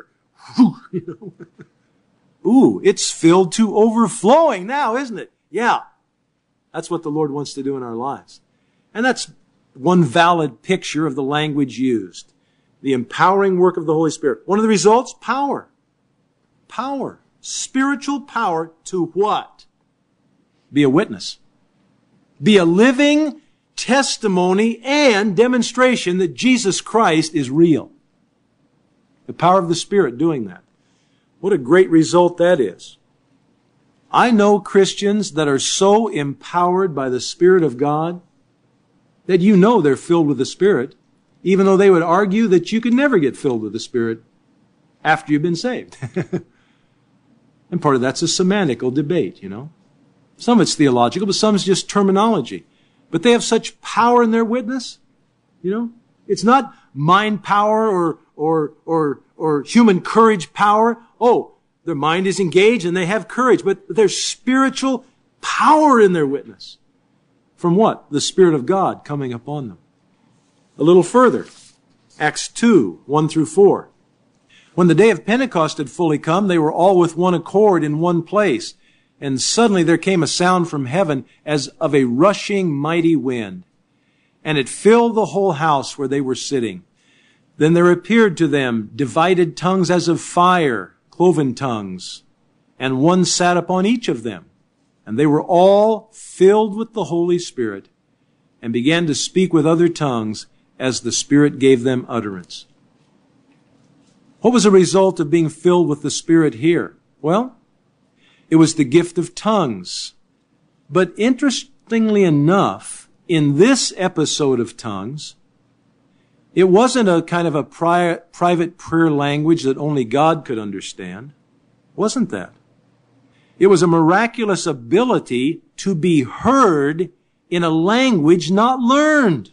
Ooh, it's filled to overflowing now, isn't it? Yeah. That's what the Lord wants to do in our lives. And that's one valid picture of the language used. The empowering work of the Holy Spirit. One of the results, power. Power. Spiritual power to what? Be a witness. Be a living testimony and demonstration that Jesus Christ is real. The power of the Spirit doing that. What a great result that is. I know Christians that are so empowered by the Spirit of God that you know they're filled with the Spirit, even though they would argue that you could never get filled with the Spirit after you've been saved. And part of that's a semantical debate, you know. Some of it's theological, but some is just terminology. But they have such power in their witness, you know. It's not mind power or human courage power. Oh, their mind is engaged and they have courage, but there's spiritual power in their witness. From what? The Spirit of God coming upon them. A little further, Acts 2, 1 through 4. When the day of Pentecost had fully come, they were all with one accord in one place. And suddenly there came a sound from heaven as of a rushing mighty wind. And it filled the whole house where they were sitting. Then there appeared to them divided tongues as of fire, cloven tongues. And one sat upon each of them. And they were all filled with the Holy Spirit and began to speak with other tongues as the Spirit gave them utterance. What was the result of being filled with the Spirit here? Well, it was the gift of tongues. But interestingly enough, in this episode of tongues, it wasn't a kind of a private prayer language that only God could understand. It wasn't that. It was a miraculous ability to be heard in a language not learned,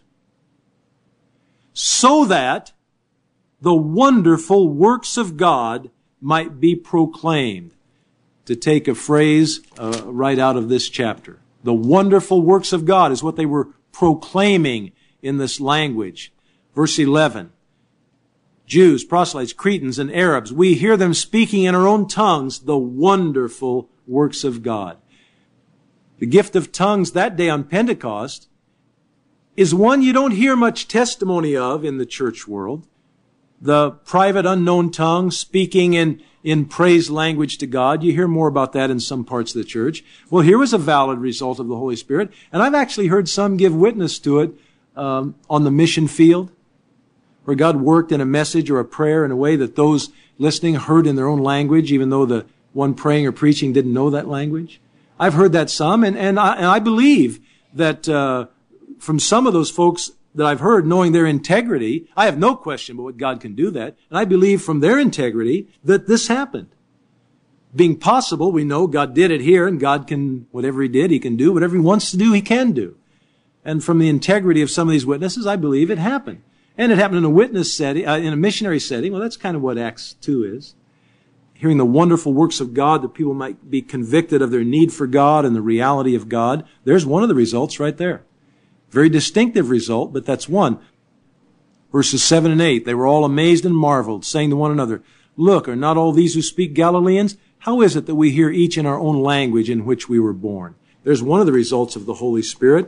so that the wonderful works of God might be proclaimed. To take a phrase right out of this chapter. The wonderful works of God is what they were proclaiming in this language. Verse 11. Jews, proselytes, Cretans, and Arabs, we hear them speaking in our own tongues the wonderful works of God. The gift of tongues that day on Pentecost is one you don't hear much testimony of in the church world. The private unknown tongue, speaking in praise language to God. You hear more about that in some parts of the church. Well, here was a valid result of the Holy Spirit. And I've actually heard some give witness to it on the mission field, where God worked in a message or a prayer in a way that those listening heard in their own language, even though the one praying or preaching didn't know that language. I've heard that some, and I believe that from some of those folks that I've heard, knowing their integrity, I have no question but what God can do that. And I believe from their integrity that this happened. Being possible, we know God did it here, and God can, whatever He did, He can do. Whatever He wants to do, He can do. And from the integrity of some of these witnesses, I believe it happened. And it happened in a witness setting, in a missionary setting. Well, that's kind of what Acts 2 is. Hearing the wonderful works of God, that people might be convicted of their need for God and the reality of God. There's one of the results right there. Very distinctive result, but that's one. Verses 7 and 8, they were all amazed and marveled, saying to one another, look, are not all these who speak Galileans? How is it that we hear each in our own language in which we were born? There's one of the results of the Holy Spirit.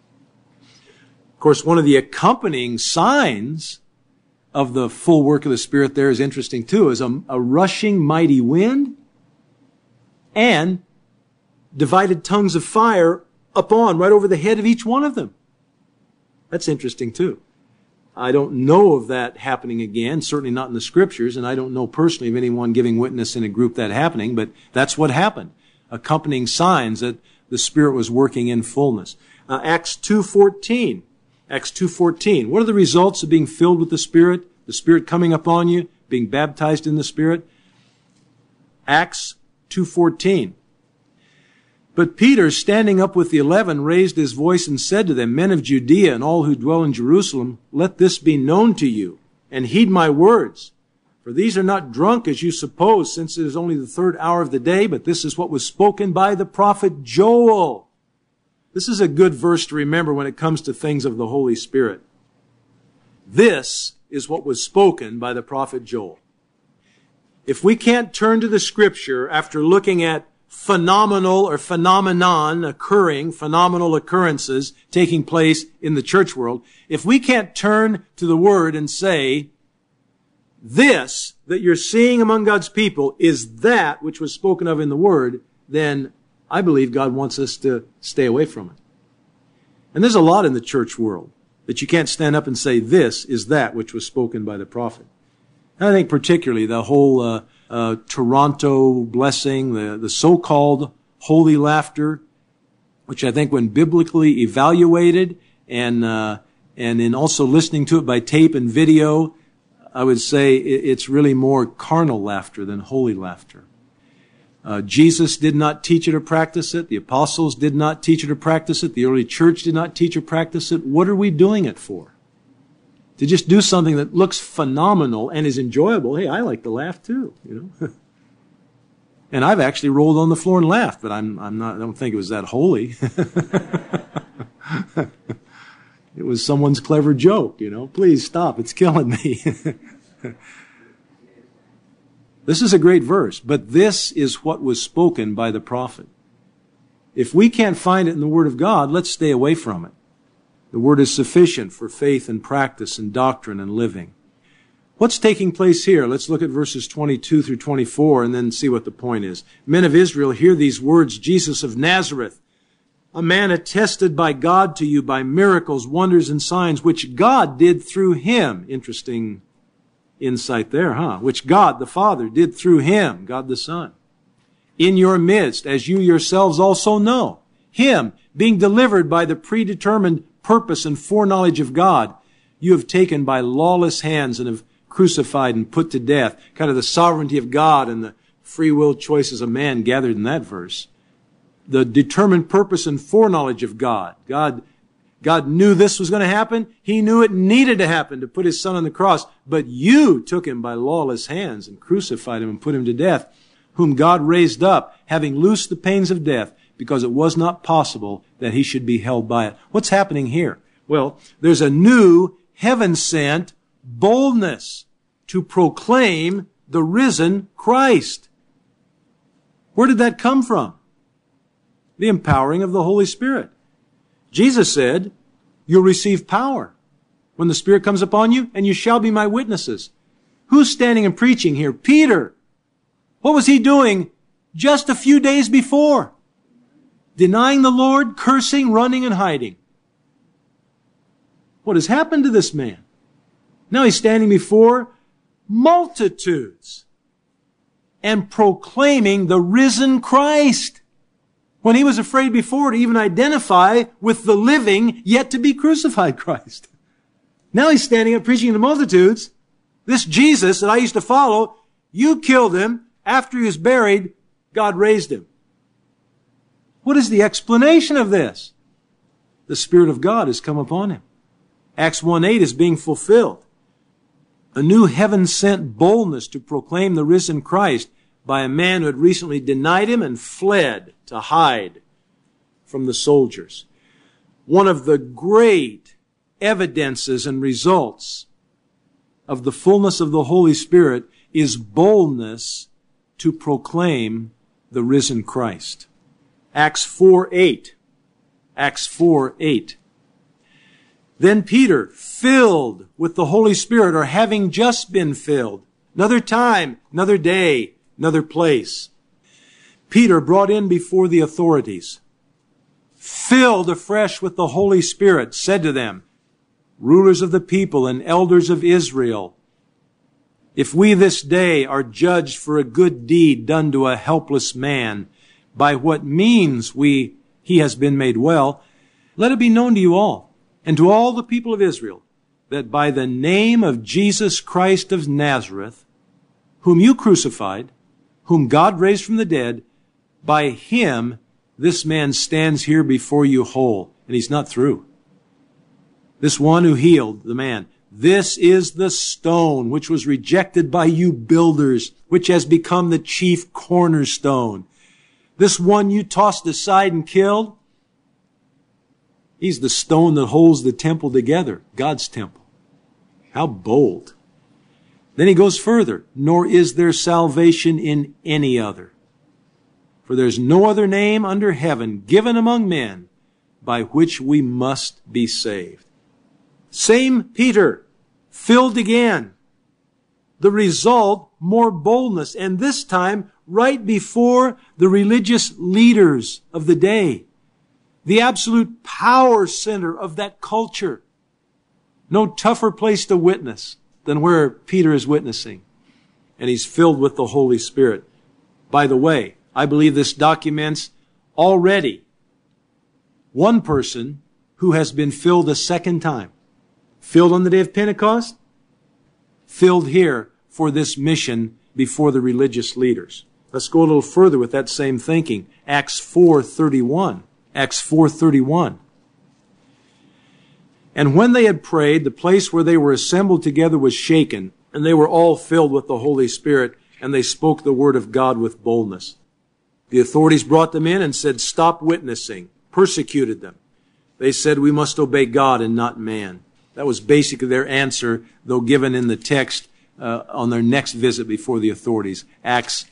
Of course, one of the accompanying signs of the full work of the Spirit there is interesting too, is a rushing mighty wind and divided tongues of fire upon, right over the head of each one of them. That's interesting too. I don't know of that happening again, certainly not in the Scriptures, and I don't know personally of anyone giving witness in a group that happening, but that's what happened. Accompanying signs that the Spirit was working in fullness. Acts 2:14. Acts 2:14. What are the results of being filled with the Spirit coming upon you, being baptized in the Spirit? Acts 2:14. But Peter, standing up with the 11, raised his voice and said to them, men of Judea and all who dwell in Jerusalem, let this be known to you, and heed my words. For these are not drunk as you suppose, since it is only the third hour of the day, but this is what was spoken by the prophet Joel. This is a good verse to remember when it comes to things of the Holy Spirit. This is what was spoken by the prophet Joel. If we can't turn to the Scripture after looking at phenomenal or phenomenon occurring, phenomenal occurrences taking place in the church world, if we can't turn to the Word and say, this that you're seeing among God's people is that which was spoken of in the Word, then I believe God wants us to stay away from it. And there's a lot in the church world that you can't stand up and say, this is that which was spoken by the prophet. And I think particularly the whole Toronto blessing, the so-called holy laughter, which I think when biblically evaluated and in also listening to it by tape and video, I would say it's really more carnal laughter than holy laughter. Jesus did not teach it or practice it. The apostles did not teach it or practice it. The early church did not teach or practice it. What are we doing it for? To just do something that looks phenomenal and is enjoyable. Hey, I like to laugh too, you know. And I've actually rolled on the floor and laughed, but I don't think it was that holy. It was someone's clever joke, you know. Please stop, it's killing me. This is a great verse, but this is what was spoken by the prophet. If we can't find it in the Word of God, let's stay away from it. The Word is sufficient for faith and practice and doctrine and living. What's taking place here? Let's look at verses 22 through 24 and then see what the point is. Men of Israel, hear these words, Jesus of Nazareth, a man attested by God to you by miracles, wonders, and signs, which God did through him. Interesting insight there, huh? Which God the Father did through him, God the Son. In your midst, as you yourselves also know, him being delivered by the predetermined purpose and foreknowledge of God, you have taken by lawless hands and have crucified and put to death. Kind of the sovereignty of God and the free will choices of man gathered in that verse. The determined purpose and foreknowledge of God. God knew this was going to happen. He knew it needed to happen to put his Son on the cross. But you took him by lawless hands and crucified him and put him to death, whom God raised up, having loosed the pains of death, because it was not possible that he should be held by it. What's happening here? Well, there's a new heaven-sent boldness to proclaim the risen Christ. Where did that come from? The empowering of the Holy Spirit. Jesus said, you'll receive power when the Spirit comes upon you, and you shall be my witnesses. Who's standing and preaching here? Peter. What was he doing just a few days before? Denying the Lord, cursing, running, and hiding. What has happened to this man? Now he's standing before multitudes and proclaiming the risen Christ, when he was afraid before to even identify with the living, yet to be crucified Christ. Now he's standing up preaching to multitudes. This Jesus that I used to follow, you killed him. After he was buried, God raised him. What is the explanation of this? The Spirit of God has come upon him. Acts 1:8 is being fulfilled. A new heaven-sent boldness to proclaim the risen Christ by a man who had recently denied him and fled to hide from the soldiers. One of the great evidences and results of the fullness of the Holy Spirit is boldness to proclaim the risen Christ. Acts 4:8. Acts 4:8. Then Peter, filled with the Holy Spirit, or having just been filled, another time, another day, another place, Peter brought in before the authorities, filled afresh with the Holy Spirit, said to them, rulers of the people and elders of Israel, if we this day are judged for a good deed done to a helpless man, by what means he has been made well, let it be known to you all, and to all the people of Israel, that by the name of Jesus Christ of Nazareth, whom you crucified, whom God raised from the dead, by him this man stands here before you whole. And he's not through. This one who healed the man. This is the stone which was rejected by you builders, which has become the chief cornerstone. This one you tossed aside and killed, he's the stone that holds the temple together, God's temple. How bold. Then he goes further, nor is there salvation in any other. For there's no other name under heaven given among men by which we must be saved. Same Peter, filled again. The result, more boldness, and this time right before the religious leaders of the day. the absolute power center of that culture. No tougher place to witness than where Peter is witnessing. And he's filled with the Holy Spirit. By the way, I believe this documents already one person who has been filled a second time. Filled on the day of Pentecost, filled here for this mission before the religious leaders. Let's go a little further with that same thinking. Acts 4:31. Acts 4:31. And when they had prayed, the place where they were assembled together was shaken, and they were all filled with the Holy Spirit, and they spoke the word of God with boldness. The authorities brought them in and said, "Stop witnessing," persecuted them. They said, "We must obey God and not man." That was basically their answer, though given in the text on their next visit before the authorities. Acts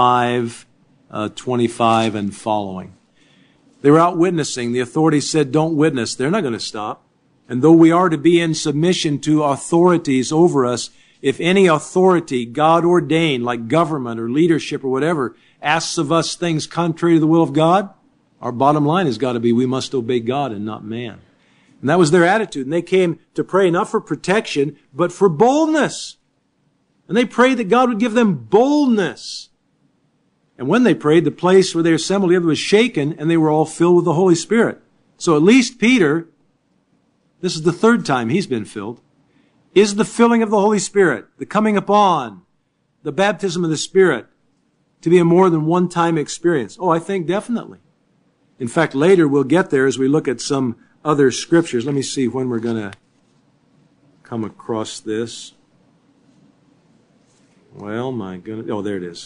5:25 and following. They were out witnessing. The authorities said, "Don't witness." They're not going to stop. And though we are to be in submission to authorities over us, if any authority, God ordained, like government or leadership or whatever, asks of us things contrary to the will of God, our bottom line has got to be we must obey God and not man. And that was their attitude. And they came to pray not for protection, but for boldness. And they prayed that God would give them boldness. And when they prayed, the place where they assembled together was shaken, and they were all filled with the Holy Spirit. So at least Peter, this is the third time he's been filled, is the filling of the Holy Spirit, the coming upon, the baptism of the Spirit, to be a more than one-time experience? Oh, I think definitely. In fact, later we'll get there as we look at some other scriptures. Let me see when we're going to come across this. Well, my goodness. Oh, there it is.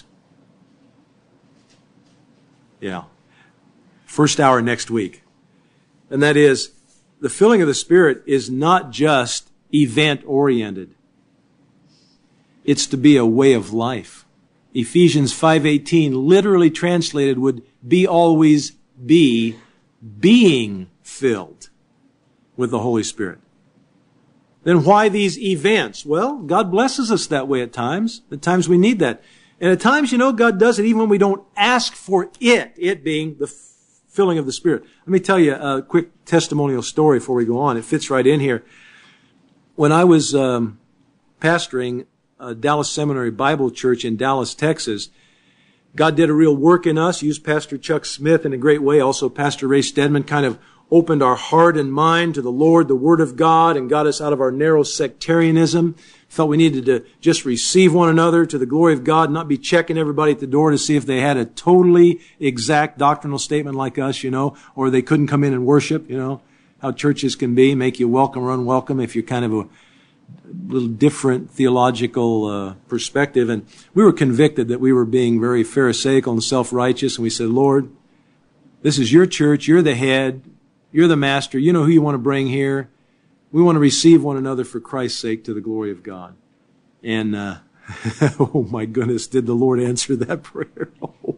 Yeah. First hour next week. And that is, the filling of the Spirit is not just event-oriented. It's to be a way of life. Ephesians 5:18, literally translated, would be always be being filled with the Holy Spirit. Then why these events? Well, God blesses us that way at times. At times we need that. And at times, God does it even when we don't ask for it, it being the filling of the Spirit. Let me tell you a quick testimonial story before we go on. It fits right in here. When I was pastoring Dallas Seminary Bible Church in Dallas, Texas, God did a real work in us, used Pastor Chuck Smith in a great way. Also, Pastor Ray Stedman kind of opened our heart and mind to the Lord, the Word of God, and got us out of our narrow sectarianism. Felt we needed to just receive one another to the glory of God, not be checking everybody at the door to see if they had a totally exact doctrinal statement like us, or they couldn't come in and worship, how churches can be, make you welcome or unwelcome if you're kind of a little different theological perspective. And we were convicted that we were being very pharisaical and self-righteous, and we said, "Lord, this is your church, you're the head, you're the master, you know who you want to bring here. We want to receive one another for Christ's sake to the glory of God." And, oh my goodness, did the Lord answer that prayer?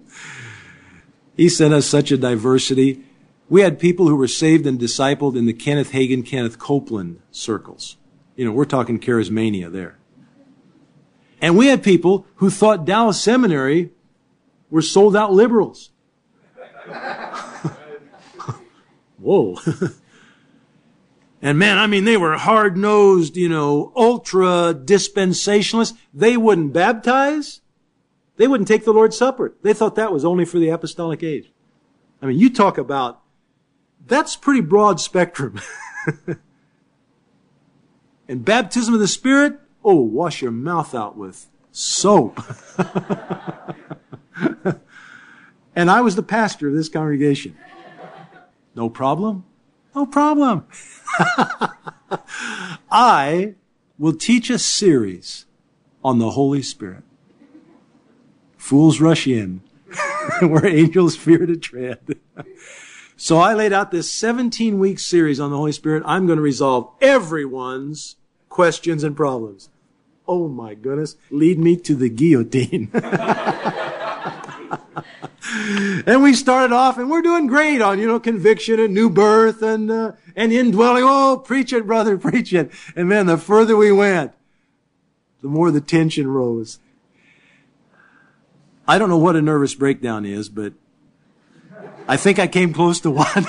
He sent us such a diversity. We had people who were saved and discipled in the Kenneth Hagin, Kenneth Copeland circles. We're talking charismania there. And we had people who thought Dallas Seminary were sold out liberals. Whoa. And man, they were hard-nosed, ultra-dispensationalists. They wouldn't baptize. They wouldn't take the Lord's Supper. They thought that was only for the apostolic age. You talk about, that's pretty broad spectrum. And baptism of the Spirit, wash your mouth out with soap. And I was the pastor of this congregation. No problem? No problem. I will teach a series on the Holy Spirit. Fools rush in, where angels fear to tread. So I laid out this 17-week series on the Holy Spirit. I'm going to resolve everyone's questions and problems. Oh my goodness. Lead me to the guillotine. And we started off, and we're doing great on, conviction and new birth and indwelling. Oh, preach it, brother, preach it. And man, the further we went, the more the tension rose. I don't know what a nervous breakdown is, but I think I came close to one.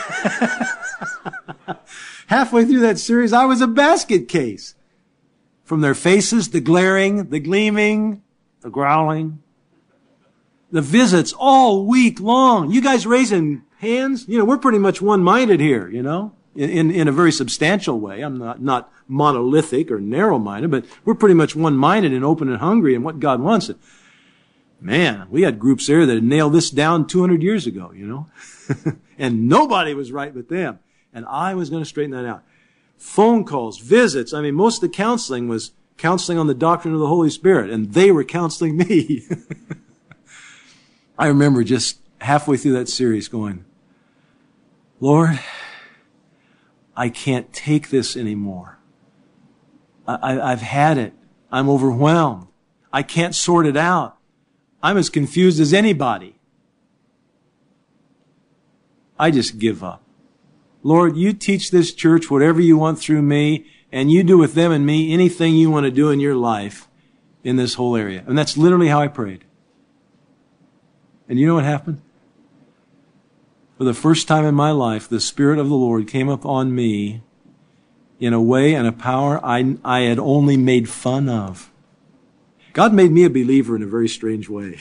Halfway through that series, I was a basket case. From their faces, the glaring, the gleaming, the growling, the visits all week long. You guys raising hands? We're pretty much one-minded here, in a very substantial way. I'm not monolithic or narrow-minded, but we're pretty much one-minded and open and hungry in what God wants. Man, we had groups there that had nailed this down 200 years ago, and nobody was right with them. And I was going to straighten that out. Phone calls, visits. Most of the counseling was counseling on the doctrine of the Holy Spirit, and they were counseling me. I remember just halfway through that series going, Lord, I can't take this anymore. I've had it. I'm overwhelmed. I can't sort it out. I'm as confused as anybody. I just give up. Lord, you teach this church whatever you want through me, and you do with them and me anything you want to do in your life in this whole area. And that's literally how I prayed. And you know what happened? For the first time in my life, the Spirit of the Lord came upon me in a way and a power I had only made fun of. God made me a believer in a very strange way.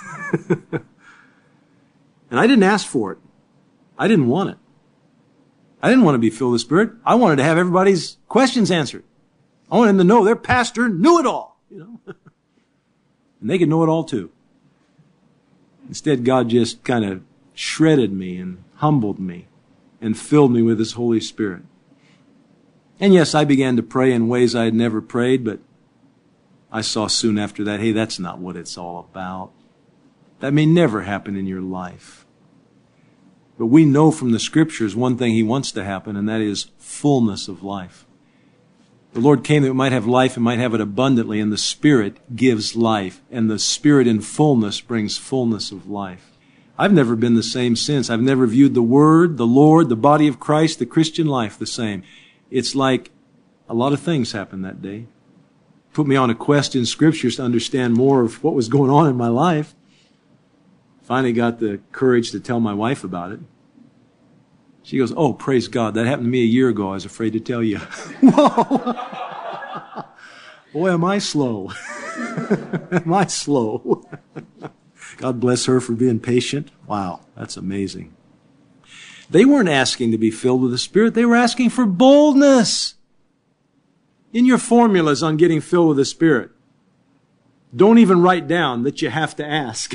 And I didn't ask for it. I didn't want it. I didn't want to be filled with the Spirit. I wanted to have everybody's questions answered. I wanted them to know their pastor knew it all, And they could know it all too. Instead, God just kind of shredded me and humbled me and filled me with His Holy Spirit. And yes, I began to pray in ways I had never prayed, but I saw soon after that, hey, that's not what it's all about. That may never happen in your life. But we know from the Scriptures one thing He wants to happen, and that is fullness of life. The Lord came that we might have life and might have it abundantly, and the Spirit gives life, and the Spirit in fullness brings fullness of life. I've never been the same since. I've never viewed the Word, the Lord, the body of Christ, the Christian life the same. It's like a lot of things happened that day. Put me on a quest in Scriptures to understand more of what was going on in my life. Finally got the courage to tell my wife about it. She goes, oh, praise God. That happened to me a year ago. I was afraid to tell you. Whoa. Boy, am I slow. Am I slow? God bless her for being patient. Wow, that's amazing. They weren't asking to be filled with the Spirit. They were asking for boldness. In your formulas on getting filled with the Spirit, don't even write down that you have to ask.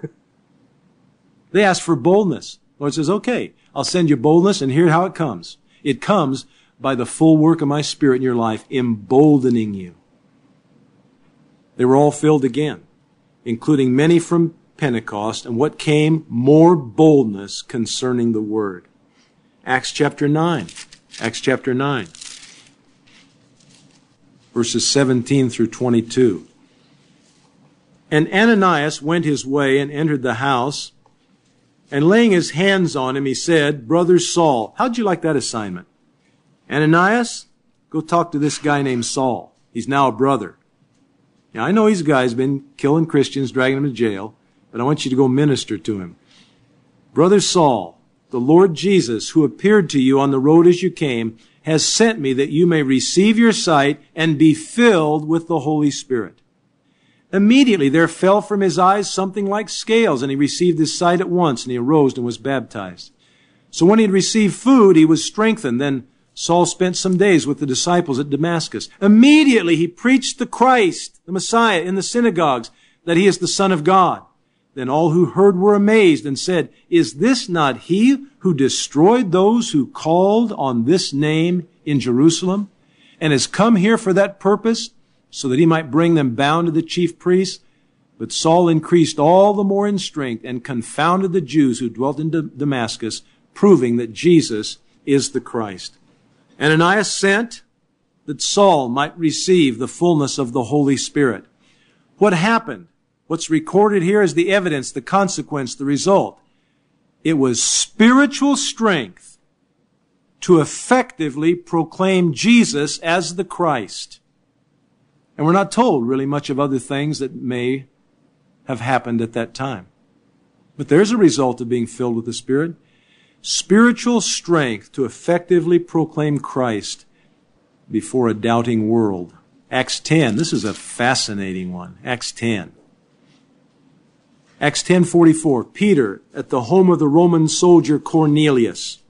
They asked for boldness. The Lord says, okay, I'll send you boldness, and here's how it comes. It comes by the full work of my Spirit in your life, emboldening you. They were all filled again, including many from Pentecost, and what came? More boldness concerning the Word. Acts chapter 9. Acts chapter 9. Verses 17 through 22. And Ananias went his way and entered the house, and laying his hands on him, he said, Brother Saul. How'd you like that assignment? Ananias, go talk to this guy named Saul. He's now a brother. Now, I know he's a guy who's been killing Christians, dragging them to jail, but I want you to go minister to him. Brother Saul, the Lord Jesus, who appeared to you on the road as you came, has sent me that you may receive your sight and be filled with the Holy Spirit. Immediately there fell from his eyes something like scales, and he received his sight at once, and he arose and was baptized. So when he had received food, he was strengthened. Then Saul spent some days with the disciples at Damascus. Immediately he preached the Christ, the Messiah, in the synagogues, that he is the Son of God. Then all who heard were amazed and said, Is this not he who destroyed those who called on this name in Jerusalem, and has come here for that purpose, so that he might bring them bound to the chief priests? But Saul increased all the more in strength and confounded the Jews who dwelt in Damascus, proving that Jesus is the Christ. Ananias sent that Saul might receive the fullness of the Holy Spirit. What happened? What's recorded here is the evidence, the consequence, the result. It was spiritual strength to effectively proclaim Jesus as the Christ. And we're not told really much of other things that may have happened at that time. But there's a result of being filled with the Spirit. spiritual strength to effectively proclaim Christ before a doubting world. Acts 10, this is a fascinating one. Acts 10. Acts 10:44, Peter at the home of the Roman soldier Cornelius.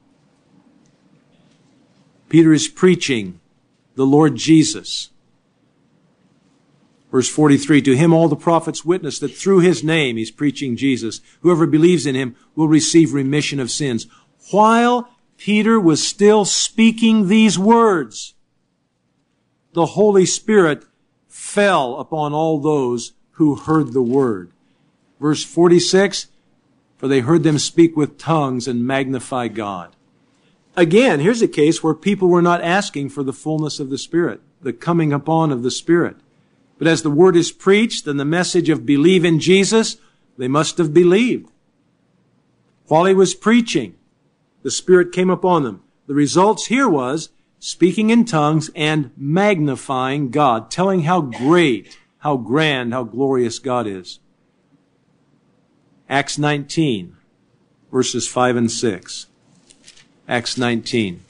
Peter is preaching the Lord Jesus. Verse 43, to him all the prophets witness that through his name, he's preaching Jesus, whoever believes in him will receive remission of sins. While Peter was still speaking these words, the Holy Spirit fell upon all those who heard the word. Verse 46, for they heard them speak with tongues and magnify God. Again, here's a case where people were not asking for the fullness of the Spirit, the coming upon of the Spirit. But as the word is preached and the message of believe in Jesus, they must have believed. While he was preaching, the Spirit came upon them. The results here was speaking in tongues and magnifying God, telling how great, how grand, how glorious God is. Acts 19, verses 5 and 6. Acts 19.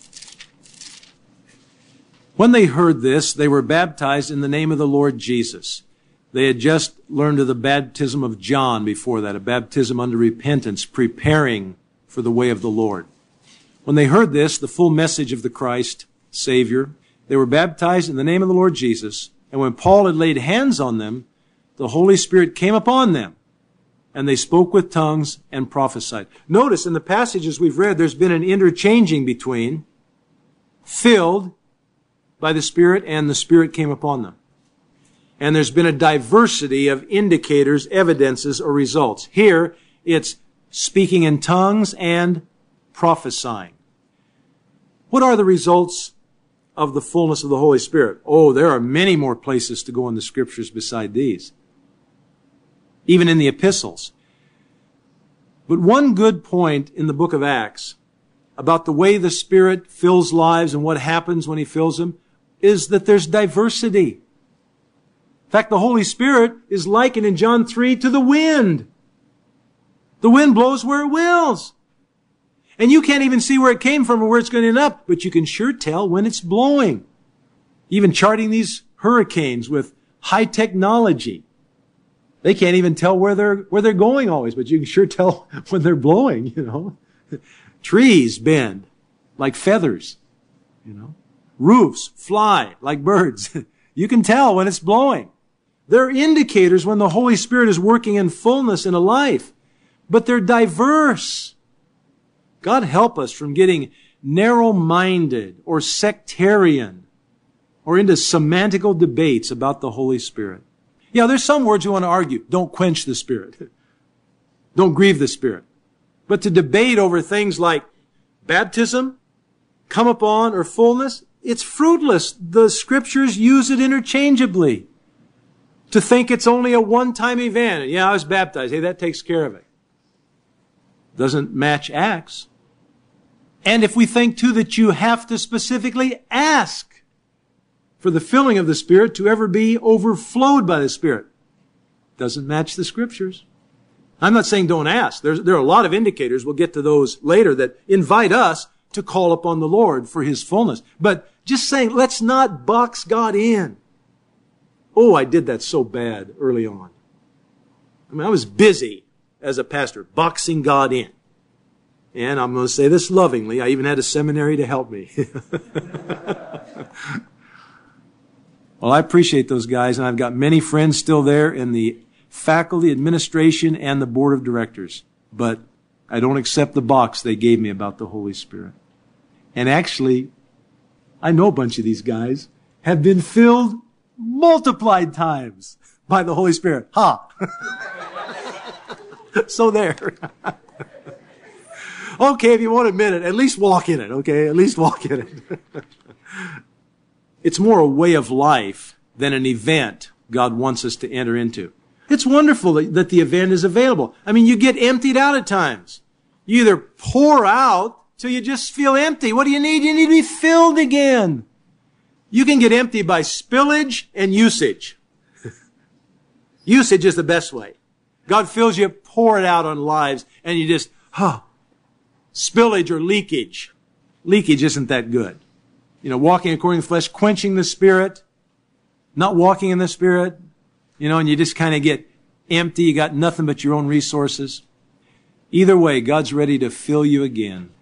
When they heard this, they were baptized in the name of the Lord Jesus. They had just learned of the baptism of John before that, a baptism unto repentance, preparing for the way of the Lord. When they heard this, the full message of the Christ, Savior, they were baptized in the name of the Lord Jesus. And when Paul had laid hands on them, the Holy Spirit came upon them, and they spoke with tongues and prophesied. Notice in the passages we've read, there's been an interchanging between filled by the Spirit and the Spirit came upon them. And there's been a diversity of indicators, evidences, or results. Here, it's speaking in tongues and prophesying. What are the results of the fullness of the Holy Spirit? Oh, there are many more places to go in the Scriptures beside these. Even in the epistles. But one good point in the book of Acts about the way the Spirit fills lives and what happens when He fills them is that there's diversity. In fact, the Holy Spirit is likened in John 3 to the wind. The wind blows where it wills. And you can't even see where it came from or where it's going to end up, but you can sure tell when it's blowing. Even charting these hurricanes with high technology. They can't even tell where they're going always, but you can sure tell when they're blowing, you know. Trees bend like feathers, you know. Roofs fly like birds. You can tell when it's blowing. They're indicators when the Holy Spirit is working in fullness in a life, but they're diverse. God help us from getting narrow-minded or sectarian or into semantical debates about the Holy Spirit. Yeah, there's some words you want to argue. Don't quench the Spirit. Don't grieve the Spirit. But to debate over things like baptism, come upon, or fullness, it's fruitless. The Scriptures use it interchangeably. To think it's only a one-time event. Yeah, I was baptized. Hey, that takes care of it. Doesn't match Acts. And if we think, too, that you have to specifically ask for the filling of the Spirit to ever be overflowed by the Spirit, doesn't match the Scriptures. I'm not saying don't ask. There are a lot of indicators, we'll get to those later, that invite us to call upon the Lord for His fullness. But just saying, let's not box God in. Oh, I did that so bad early on. I mean, I was busy as a pastor, boxing God in. And I'm going to say this lovingly, I even had a seminary to help me. Well, I appreciate those guys, and I've got many friends still there in the faculty, administration, and the board of directors. But I don't accept the box they gave me about the Holy Spirit. And actually, I know a bunch of these guys have been filled multiplied times by the Holy Spirit. Ha! So there. Okay, if you won't admit it, at least walk in it, okay? At least walk in it. It's more a way of life than an event God wants us to enter into. It's wonderful that the event is available. I mean, you get emptied out at times. You either pour out till you just feel empty. What do you need? You need to be filled again. You can get empty by spillage and usage. Usage is the best way. God fills you, pour it out on lives, and you just, spillage or leakage. Leakage isn't that good. Walking according to the flesh, quenching the Spirit, not walking in the Spirit, and you just kind of get empty. You got nothing but your own resources. Either way, God's ready to fill you again.